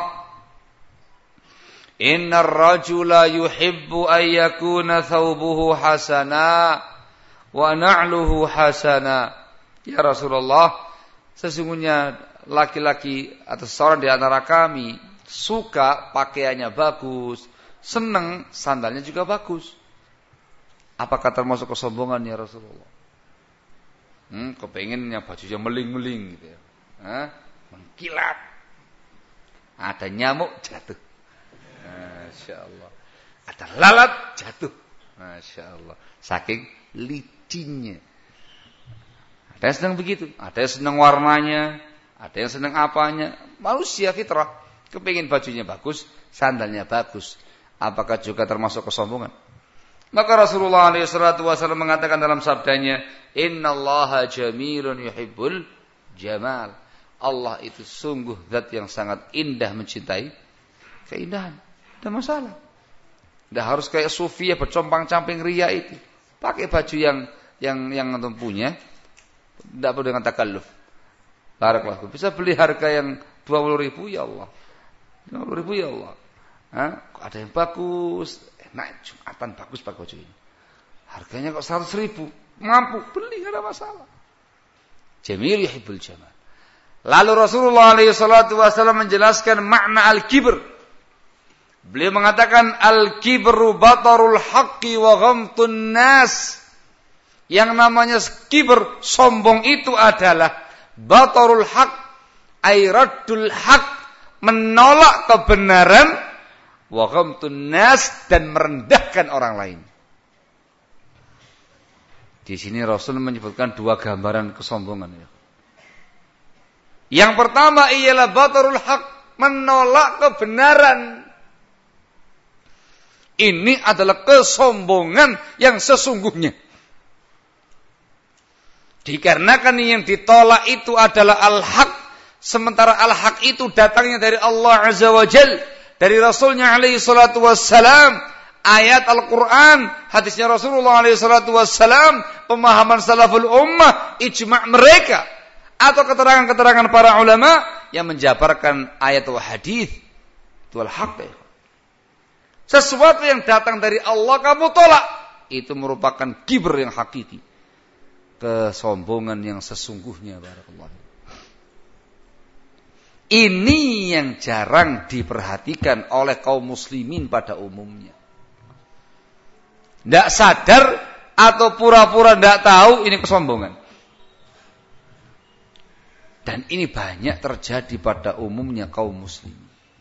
innar rajula yuhibbu an yakuna thawbuhu hasana wa na'luhu hasana. Ya Rasulullah, sesungguhnya laki-laki atau seorang di antara kami suka pakaiannya bagus, senang sandalnya juga bagus. Apakah termasuk kesombongan ya Rasulullah? Kepengennya bajunya meling-meling gitu ya. Mengkilat. Ada nyamuk jatuh. Masya Allah. Ada lalat jatuh. Masya Allah. Saking licinnya. Ada yang senang begitu. Ada yang senang warnanya. Ada yang senang apanya. Manusia fitrah. Kepingin bajunya bagus. Sandalnya bagus. Apakah juga termasuk kesombongan? Maka Rasulullah SAW mengatakan dalam sabdanya, Innallaha jamilun yuhibbul jamal. Allah itu sungguh zat yang sangat indah mencintai keindahan. Tidak masalah. Tidak harus kayak Sufia bercompang-camping ria itu. Pakai baju yang antum punya. Tidak perlu dengan takalluf. Barakallahu. Bisa beli harga yang 20.000 ya Allah. 50.000 ya Allah. Ada yang bagus. Enak, Jumatan bagus pakai baju ini. Harganya kok 100.000. Mampu beli, tidak ada masalah. Jamil yuhibbul jamal. Lalu Rasulullah SAW menjelaskan makna al-kibr. Beliau mengatakan al-kibru batarul haqqi wa ghamtun nas. Yang namanya kibr, sombong itu adalah batarul haqq, ay raddul haqq, menolak kebenaran, wa ghamtun nas, dan merendahkan orang lain. Di sini Rasul menyebutkan dua gambaran kesombongan ya. Yang pertama ialah batarul haq, menolak kebenaran. Ini adalah kesombongan yang sesungguhnya. Dikarenakan yang ditolak itu adalah al-haq, sementara al-haq itu datangnya dari Allah Azza wa Jalla, dari Rasulnya alaihi salatu wassalam, ayat Al-Quran, hadisnya Rasulullah alaihi salatu wassalam, pemahaman salaful ummah, ijma' mereka, atau keterangan-keterangan para ulama yang menjabarkan ayat wa hadis. Itu al-haq. Sesuatu yang datang dari Allah kamu tolak, itu merupakan kibr yang hakiki, kesombongan yang sesungguhnya. Barakallahu. Ini yang jarang diperhatikan oleh kaum muslimin pada umumnya. Tidak sadar atau pura-pura tidak tahu, ini kesombongan. Dan ini banyak terjadi pada umumnya kaum muslimin.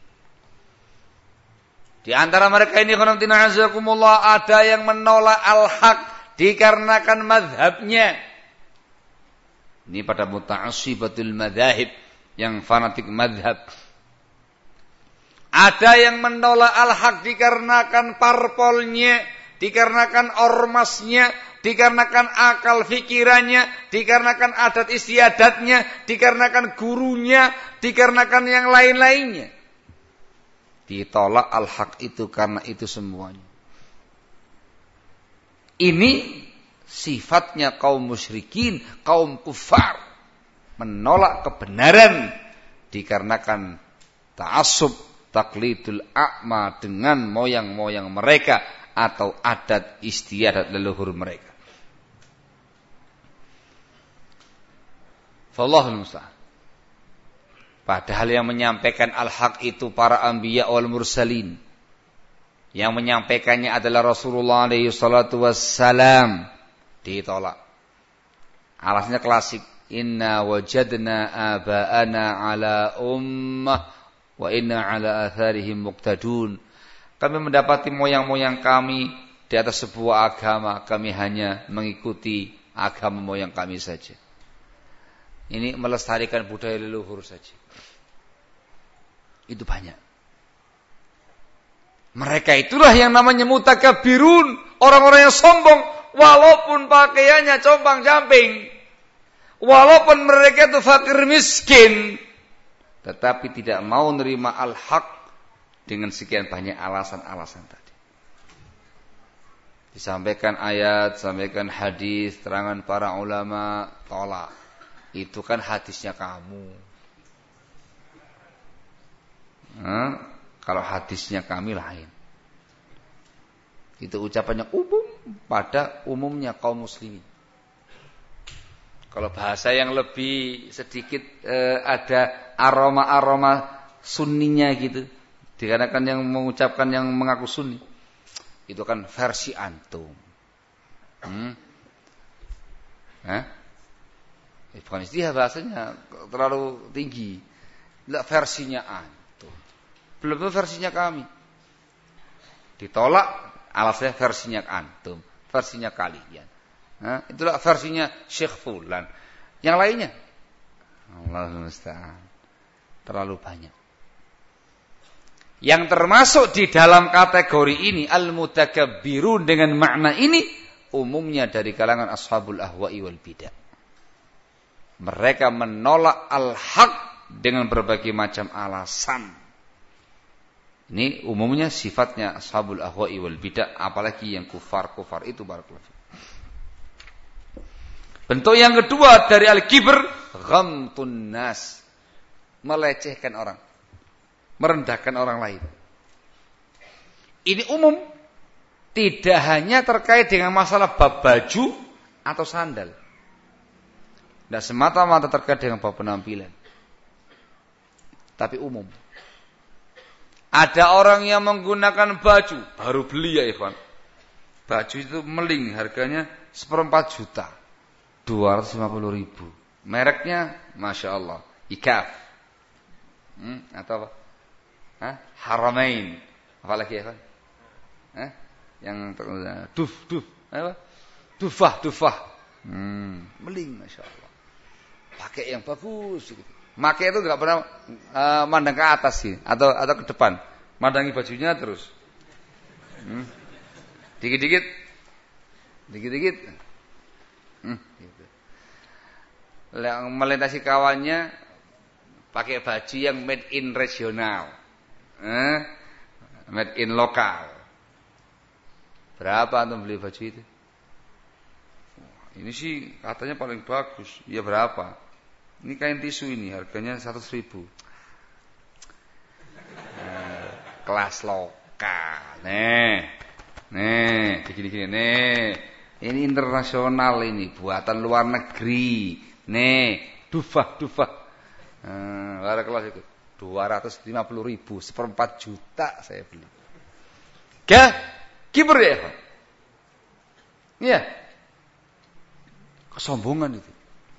Di antara mereka ini ada yang menolak al-haq dikarenakan madhabnya. Ini pada muta'assibatul madhahib, yang fanatik madhab. Ada yang menolak al-haq dikarenakan parpolnya, dikarenakan ormasnya, dikarenakan akal fikirannya, dikarenakan adat istiadatnya, dikarenakan gurunya, dikarenakan yang lain-lainnya. Ditolak al-haq itu karena itu semuanya. Ini sifatnya kaum musyrikin, kaum kufar, menolak kebenaran dikarenakan ta'assub, taklidul a'ma, dengan moyang-moyang mereka atau adat istiadat leluhur mereka. Wallahul musta'an. Padahal yang menyampaikan al-haq itu para anbiya wal mursalin. Yang menyampaikannya adalah Rasulullah alaihi salatu wassalam. Ditolak. Alasannya klasik. Inna wajadna aba'ana ala ummah wa inna ala atharihim muqtadun. Kami mendapati moyang-moyang kami di atas sebuah agama. Kami hanya mengikuti agama moyang kami saja. Ini melestarikan budaya leluhur saja. Itu banyak. Mereka itulah yang namanya mutakabirun, orang-orang yang sombong, walaupun pakaiannya compang-camping, walaupun mereka itu fakir miskin, tetapi tidak mau menerima al-haq dengan sekian banyak alasan-alasan tadi. Disampaikan ayat, sampaikan hadis, terangan para ulama, tolak. Itu kan hadisnya kamu. Kalau hadisnya kami lain. Itu ucapannya umum pada umumnya kaum muslimin. Kalau bahasa yang lebih sedikit ada aroma-aroma sunninya gitu. Dikarenakan yang mengucapkan yang mengaku sunni. Itu kan versi antum. Bukan istilah bahasanya terlalu tinggi. Tidak versinya antum. Belum tentu versinya kami. Ditolak alasannya versinya antum, versinya kalian. Itulah versinya Syekh Fulan. Yang lainnya Allahumma musta'an. Terlalu banyak. Yang termasuk di dalam kategori ini al-mutakabbirun dengan makna ini umumnya dari kalangan ashabul ahwa'i wal bidah. Mereka menolak al-haq dengan berbagai macam alasan. Ini umumnya sifatnya ashabul ahwa'i wal bidah, apalagi yang kufar-kufar itu barakallahu. Bentuk yang kedua dari al-kibr ghamtun nas, melecehkan orang, merendahkan orang lain. Ini umum, tidak hanya terkait dengan masalah bab baju atau sandal. Tidak semata-mata terkait dengan bab penampilan, tapi umum. Ada orang yang menggunakan baju baru beli ya ikhwan. Baju itu meling, harganya 1/4 juta, 250.000. Mereknya Masya Allah Ikaf, atau apa? Haramain. Apalagi ya kan? Yang apa? Dufah. Meling Masya Allah. Pakai yang bagus gitu. Pakai itu enggak pernah mandang ke atas sih atau ke depan. Mandangi bajunya terus. Dikit-dikit. Gitu. Yang melintasi kawannya pakai baju yang made in regional. Made in lokal. Berapa antum beli baju itu? Ini sih katanya paling bagus. Ya berapa? Ini kain tisu ini harganya 100.000. Kelas lokal. Nih, gini. Nih, ini internasional ini, buatan luar negeri. Nih, dufah. Harga kelas itu 250.000, 1/4 juta saya beli. Kiber ya, Pak. Iya. Kesombongan itu.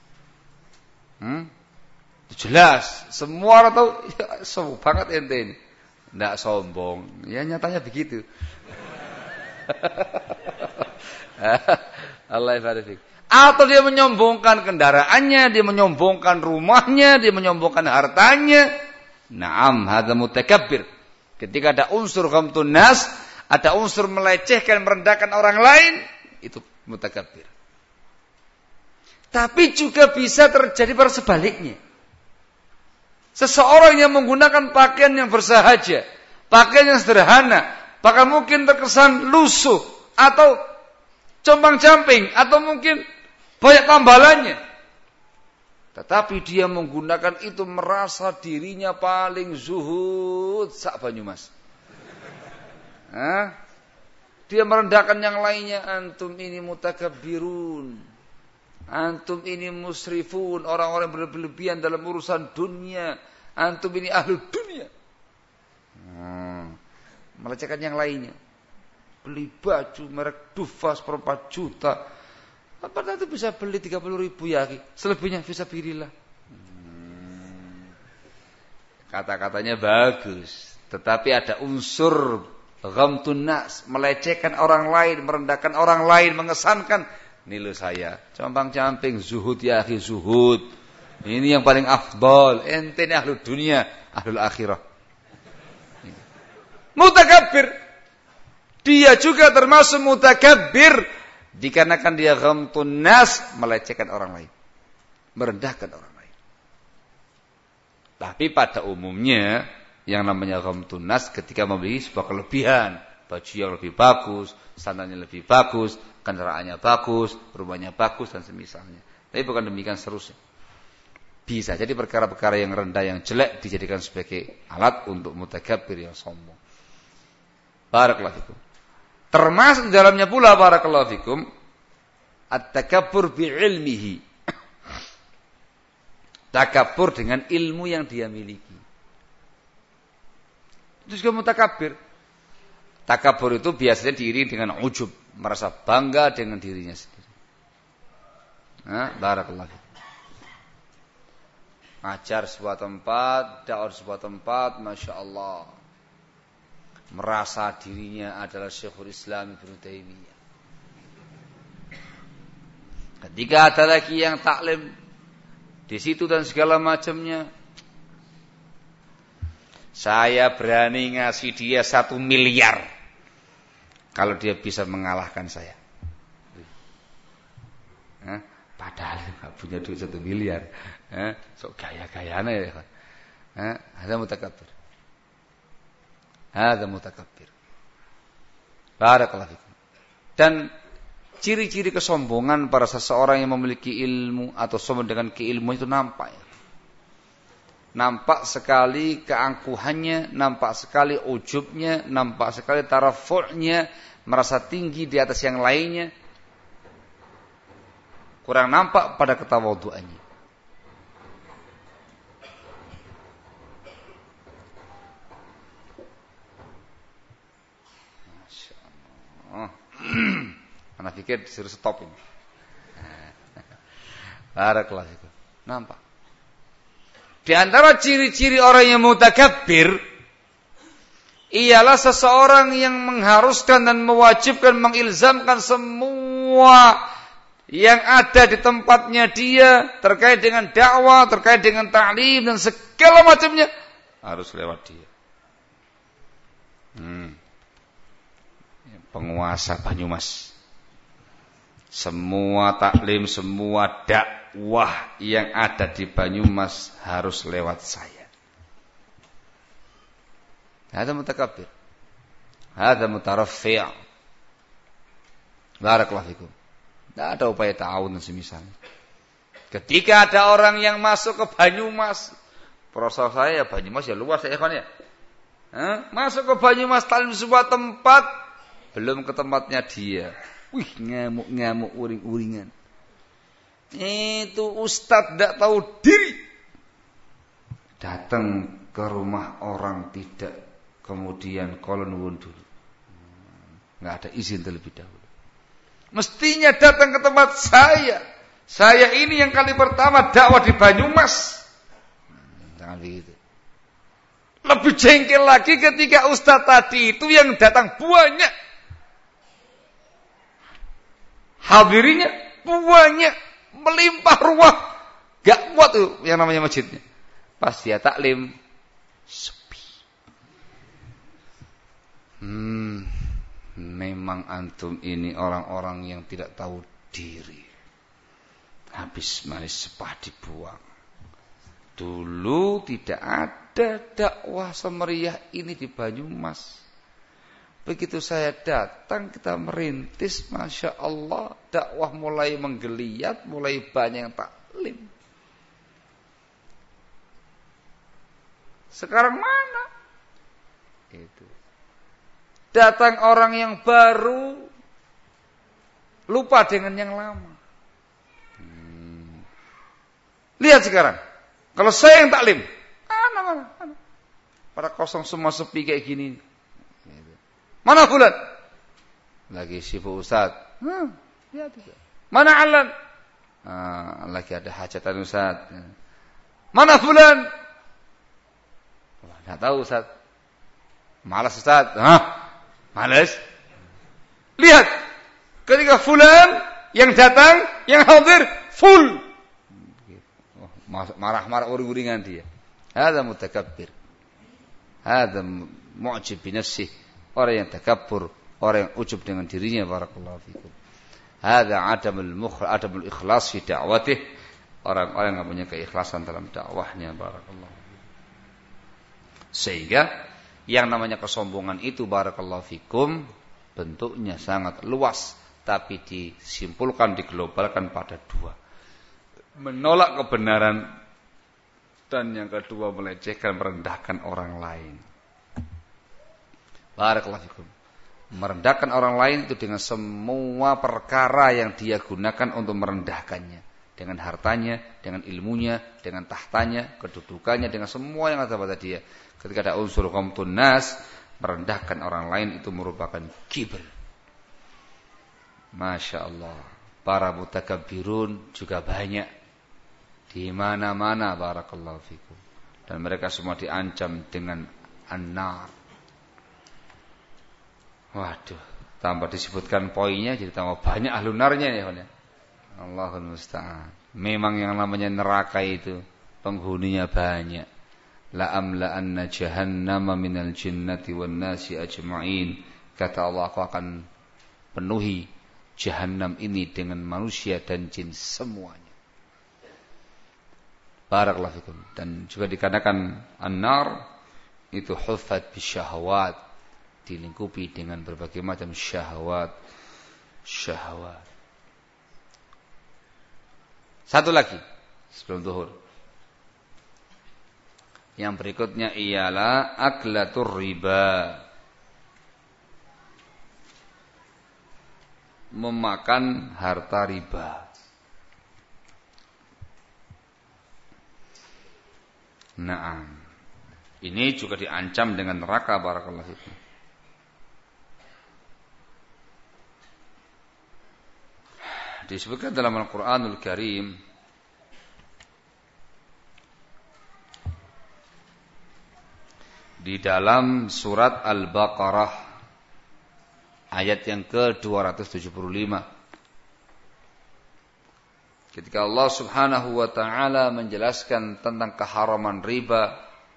Jelas, semua orang tahu ya, sombong banget ente ini. Enggak sombong, ya nyatanya begitu. Allah yabarik. Atau dia menyombongkan kendaraannya, dia menyombongkan rumahnya, dia menyombongkan hartanya. Naam, hadza mutakabbir. Ketika ada unsur ghamtun nas, ada unsur melecehkan, merendahkan orang lain, itu mutakabbir. Tapi juga bisa terjadi pada sebaliknya. Seseorang yang menggunakan pakaian yang bersahaja, pakaian yang sederhana, bahkan mungkin terkesan lusuh atau compang-camping atau mungkin banyak tambalannya. Tetapi dia menggunakan itu merasa dirinya paling zuhud sak Banyumas. Dia merendahkan yang lainnya. Antum ini mutakabbirun. Antum ini musrifun, orang-orang berlebihan dalam urusan dunia. Antum ini ahlul dunia. Melecehkan yang lainnya. Beli baju merek Dufah 1/4 juta. Apa nanti bisa beli 30.000 ya? Selebihnya fisabilillah. Kata-katanya bagus, tetapi ada unsur ghamtun nas, melecehkan orang lain, merendahkan orang lain, mengesankan. Nilu saya, compang-camping, zuhud ya akhi, zuhud. Ini yang paling afdal. Ente ini ahlul dunia, ahlul akhirah. Mutakabbir. Dia juga termasuk mutakabbir. Dikarenakan dia ghamtun nas, melecehkan orang lain, merendahkan orang lain. Tapi pada umumnya, yang namanya ghamtun nas ketika membeli sebuah kelebihan. Baju yang lebih bagus, sandalnya lebih bagus, kendaraannya bagus, rumahnya bagus dan semisalnya. Tapi bukan demikian seterusnya. Bisa jadi perkara-perkara yang rendah, yang jelek dijadikan sebagai alat untuk mutakabbir yang sombong. Barakallahu fikum. Termasuk di dalamnya pula barakallahu fikum at-takabbur bi'ilmihi. Takabbur dengan ilmu yang dia miliki. Itu juga mutakabbir. Takabur itu biasanya diiringi dengan ujub, merasa bangga dengan dirinya sendiri. Barakallahu fiik. Ngajar sebuah tempat, dakwah sebuah tempat, Masya Allah, merasa dirinya adalah Syekhul Islam Ibnu Taimiyah. Ketika ada lagi yang taklim di situ dan segala macamnya, saya berani ngasih dia 1 miliar kalau dia bisa mengalahkan saya. Padahal nggak punya duit 1 miliar. Sok gaya-gayanya ya. Ada mutakabbir. Ada mutakabbir. Barakallahu fikum. Dan ciri-ciri kesombongan pada seseorang yang memiliki ilmu atau sombong dengan keilmuan itu nampak ya. Nampak sekali keangkuhannya, nampak sekali ujubnya, nampak sekali tarafu'nya, merasa tinggi di atas yang lainnya. Kurang nampak pada ketawadhuannya. Masya Allah. Anak pikir disuruh stop ini. Barakallahu fikum. Nampak. Di antara ciri-ciri orang yang mutakabbir ialah seseorang yang mengharuskan dan mewajibkan, mengilzamkan semua yang ada di tempatnya dia terkait dengan dakwah, terkait dengan ta'lim dan segala macamnya harus lewat dia. Penguasa Banyumas. Semua taklim, semua dakwah yang ada di Banyumas harus lewat saya. Hada mutakabbir. Hada mutaraffi'. Barakallahu fikum. Tidak ada upaya ta'awun dan semisalnya. Ketika ada orang yang masuk ke Banyumas, proses saya Banyumas ya luas ya kan ya. Masuk ke Banyumas taklim sebuah tempat, belum ke tempatnya dia. Wih, ngamuk-ngamuk, uring-uringan. Itu ustadz tidak tahu diri. Datang ke rumah orang tidak, kemudian kolon dulu. Nggak ada izin terlebih dahulu. Mestinya datang ke tempat saya. Saya ini yang kali pertama dakwah di Banyumas. Jangan begitu. Lebih jengkel lagi ketika ustadz tadi itu yang datang banyak. Hadirinya banyak, melimpah ruah. Gak kuat tuh yang namanya masjidnya. Pas dia taklim, sepi. Memang antum ini orang-orang yang tidak tahu diri. Habis manis sepah dibuang. Dulu tidak ada dakwah semeriah ini di Banyumas. Begitu saya datang, kita merintis, Masya Allah, dakwah mulai menggeliat, mulai banyak yang taklim. Sekarang mana? Itu. Datang orang yang baru, lupa dengan yang lama. Lihat sekarang, kalau saya yang taklim, mana. Pada kosong semua, sepi kayak gini. Mana fulan? Lagi sibuk ustaz. Lihat juga. Mana alan? Lagi ada hajatan ustaz. Mana fulan? Tidak tahu ustaz. Malas ustaz. Malas. Lihat. Ketika fulan yang datang, yang hadir, full. Marah-marah uring-uringan dia. Hada mutakabbir. Hada mu'jib binafsih. Orang yang takabbur, orang yang ujub dengan dirinya. Barakallahu fikum. Hada adamul ikhlas fi da'watih. Orang-orang yang punya keikhlasan dalam dakwahnya. Barakallahu fikum. Sehingga yang namanya kesombongan itu, barakallahu fikum, bentuknya sangat luas, tapi disimpulkan, diglobalkan pada dua. Menolak kebenaran, dan yang kedua melecehkan, merendahkan orang lain. Barakallahu fikum. Merendahkan orang lain itu dengan semua perkara yang dia gunakan untuk merendahkannya. dengan hartanya, dengan ilmunya, dengan tahtanya, kedudukannya, dengan semua yang ada pada dia. Ketika ada unsur ghamtun nas, merendahkan orang lain, itu merupakan kibr. Masya Allah. Para mutakabbirun juga banyak di mana-mana, barakallahu fikum. Dan mereka semua diancam dengan an-nar. Waduh, tambah disebutkan poinnya jadi tambah banyak ahlun narnya ya. Allahul musta'an. Memang yang namanya neraka itu penghuninya banyak. La amla'anna jahannama minal jinnati wan nasi ajma'in. Kata Allah, aku akan penuhi Jahannam ini dengan manusia dan jin semuanya. Barakallahu fikum. Dan juga dikatakan an-nar itu huffat bisyahawat, dilingkupi dengan berbagai macam syahwat. Satu lagi sebelum zuhur. Yang berikutnya ialah aklatur riba. Memakan harta riba. Naam. Ini juga diancam dengan neraka, barakallahu fikum. Disebutkan dalam Al-Qur'anul Karim di dalam surat Al-Baqarah ayat yang ke-275. Ketika Allah Subhanahu wa taala menjelaskan tentang keharaman riba,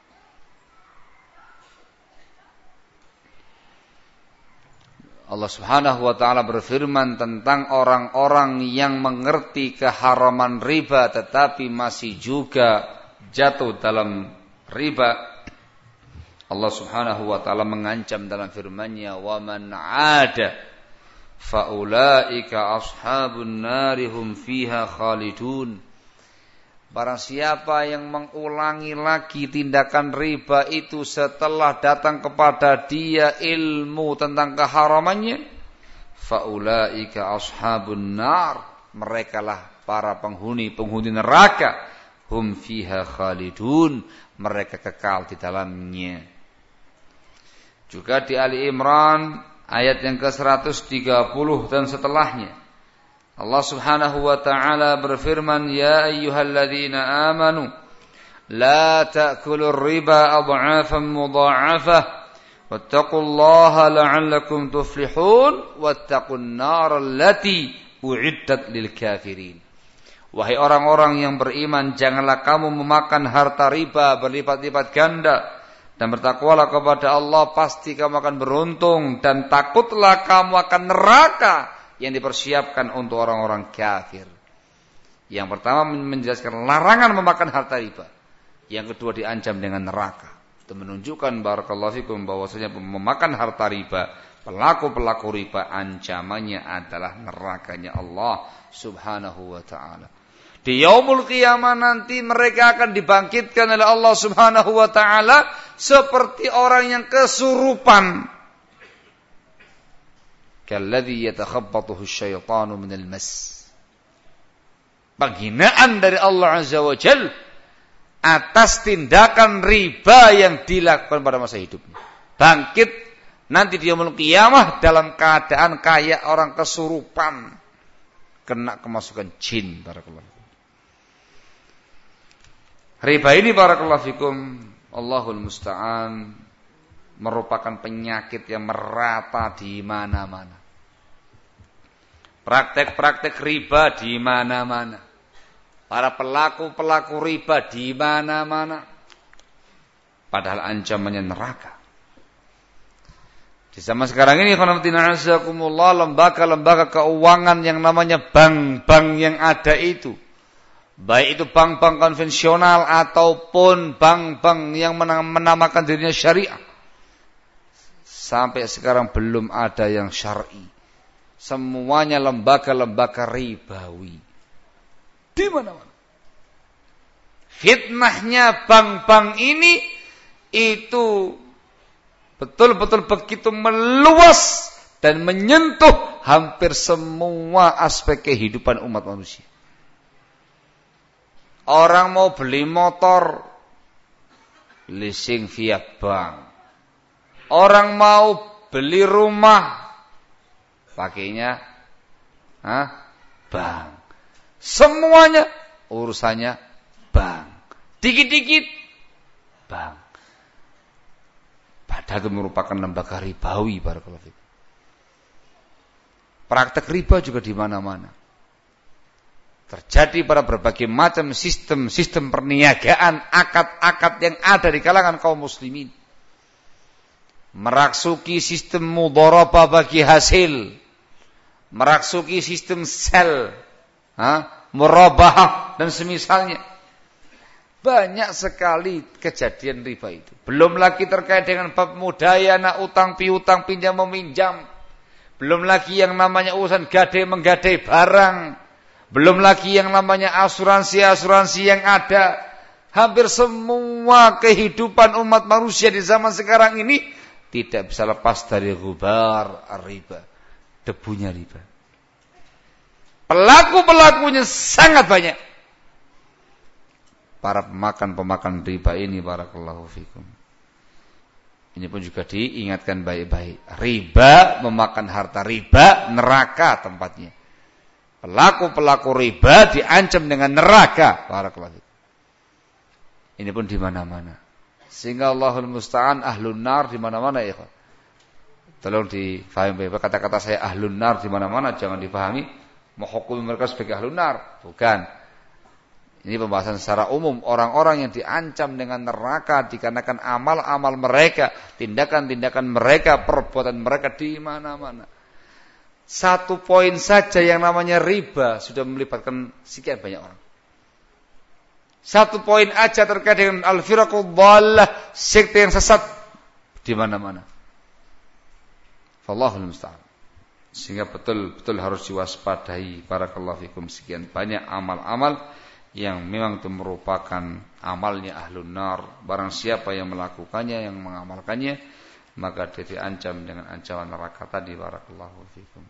Allah Subhanahu wa taala berfirman tentang orang-orang yang mengerti keharaman riba tetapi masih juga jatuh dalam riba. Allah Subhanahu wa taala mengancam dalam firman-Nya, "Wa man 'ada fa ulaika ashabun nari hum fiha khalidun." Barang siapa yang mengulangi lagi tindakan riba itu setelah datang kepada dia ilmu tentang keharamannya, fa ulaika ashabun nar, merekalah para penghuni neraka, hum fiha khalidun, mereka kekal di dalamnya. Juga di Ali Imran ayat yang ke-130 dan setelahnya Allah Subhanahu wa taala berfirman, "Ya ayyuhalladzina amanu la ta'kulur riba adha'afan mudha'afah wattaqullaha la'allakum tuflihun wattaqun naral lati u'iddat lil kafirin." Wahai orang-orang yang beriman, janganlah kamu memakan harta riba berlipat-lipat ganda, dan bertakwalah kepada Allah, pasti kamu akan beruntung, dan takutlah kamu akan neraka yang dipersiapkan untuk orang-orang kafir. Yang pertama menjelaskan larangan memakan harta riba. Yang kedua diancam dengan neraka. Itu menunjukkan barakallahu fikum bahwasanya memakan harta riba, pelaku-pelaku riba ancamannya adalah nerakanya Allah Subhanahu wa taala. Di yaumul qiyamah nanti mereka akan dibangkitkan oleh Allah Subhanahu wa taala seperti orang yang kesurupan. Kalladzi yatakhabbathu asyaitanu minal mas. Penghinaan dari Allah Azza wa Jalla atas tindakan riba yang dilakukan pada masa hidupnya. Bangkit nanti di yaumul qiyamah dalam keadaan kayak orang kesurupan, kena kemasukan jin. Barakallahu. Riba ini barakallahu fikum, Allahul musta'an, merupakan penyakit yang merata di mana-mana. Praktek-praktek riba di mana-mana. Para pelaku-pelaku riba di mana-mana. Padahal ancamannya neraka. Di zaman sekarang ini, lembaga-lembaga keuangan yang namanya bank-bank yang ada itu, baik itu bank-bank konvensional ataupun bank-bank yang menamakan dirinya syariah, sampai sekarang belum ada yang syar'i. Semuanya lembaga-lembaga ribawi. Di mana-mana. Fitnahnya bank-bank ini itu betul-betul begitu meluas dan menyentuh hampir semua aspek kehidupan umat manusia. Orang mau beli motor, leasing via bank. Orang mau beli rumah, pakainya bank. Semuanya urusannya bank. Dikit-dikit bank. Padahal itu merupakan lembaga ribawi, barakallahu fikum. Praktek riba juga di mana-mana. Terjadi pada berbagai macam sistem perniagaan, akad-akad yang ada di kalangan kaum muslimin. Merasuki sistem mudharabah bagi hasil. Merasuki sistem sel, murabahah dan semisalnya. Banyak sekali kejadian riba itu. Belum lagi terkait dengan bab mudayana, utang piutang, pinjam meminjam. Belum lagi yang namanya urusan gadai menggadai barang. Belum lagi yang namanya asuransi-asuransi yang ada. Hampir semua kehidupan umat manusia di zaman sekarang ini tidak bisa lepas dari ghubar riba. Debunya riba. Pelaku-pelakunya sangat banyak. Para pemakan riba ini, barakallahu fikum. Ini pun juga diingatkan baik-baik. Riba memakan harta, riba neraka tempatnya. Pelaku-pelaku riba diancam dengan neraka. Barakallahu fikum. Ini pun di mana-mana. Sehingga Allahul Musta'an ahlun nar di mana-mana ya. Tolong difahami baik-baik. Kata-kata saya ahlun nar di mana-mana jangan dipahami menghukum mereka sebagai ahlun nar. Bukan. Ini pembahasan secara umum. Orang-orang yang diancam dengan neraka dikarenakan amal-amal mereka, tindakan-tindakan mereka, perbuatan mereka di mana-mana. Satu poin saja yang namanya riba sudah melibatkan sekian banyak orang. Satu poin aja terkait dengan al-firaqud dhallah, sekte yang sesat di mana-mana. Wallahul musta'an. Sehingga betul-betul harus diwaspadai. Barakallahu fikum, sekian banyak amal-amal yang memang itu merupakan amalnya ahlun nar. Barang siapa yang melakukannya, yang mengamalkannya, maka dia diancam dengan ancaman neraka tadi. Barakallahu fikum.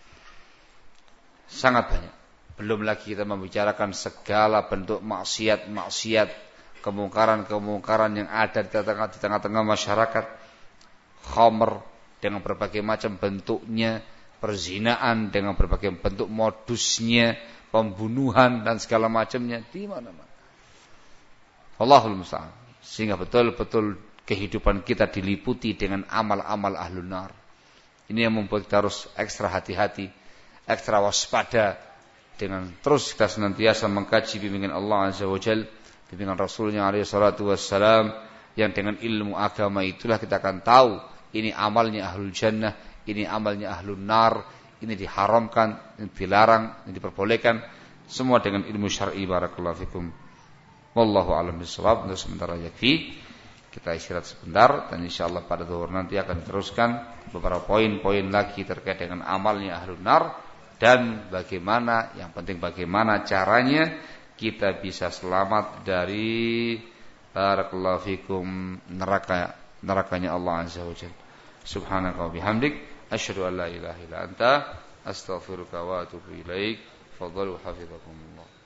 Sangat banyak. Belum lagi kita membicarakan segala bentuk maksiat-maksiat, kemungkaran-kemungkaran yang ada di tengah-tengah masyarakat. Khamr dengan berbagai macam bentuknya, perzinaan dengan berbagai bentuk modusnya, pembunuhan dan segala macamnya di mana-mana. Allahul musta'an. Sehingga betul-betul kehidupan kita diliputi dengan amal-amal ahlun nar. Ini yang membuat kita harus ekstra hati-hati, ekstra waspada dengan terus kita senantiasa mengkaji bimbingan Allah Azza wa Jalla, bimbingan Rasulnya alaihi salatu wassalam, yang dengan ilmu agama itulah kita akan tahu ini amalnya ahlul jannah, ini amalnya ahlun nar, ini diharamkan, ini dilarang, ini diperbolehkan, semua dengan ilmu syar'i. Barakallahu fikum. Wallahu a'lam bishawab. Untuk sementara yakfi. Kita istirahat sebentar dan insyaallah pada zuhur nanti akan diteruskan beberapa poin-poin lagi terkait dengan amalnya ahlun nar dan bagaimana, yang penting bagaimana caranya kita bisa selamat dari barakallahu fikum nerakanya Allah Azza wa Jalla. Subhanaka wa bihamdik asyhadu an la ilaha illa anta astaghfiruka wa atubu ilaik. Fadhalu hafizakumullah.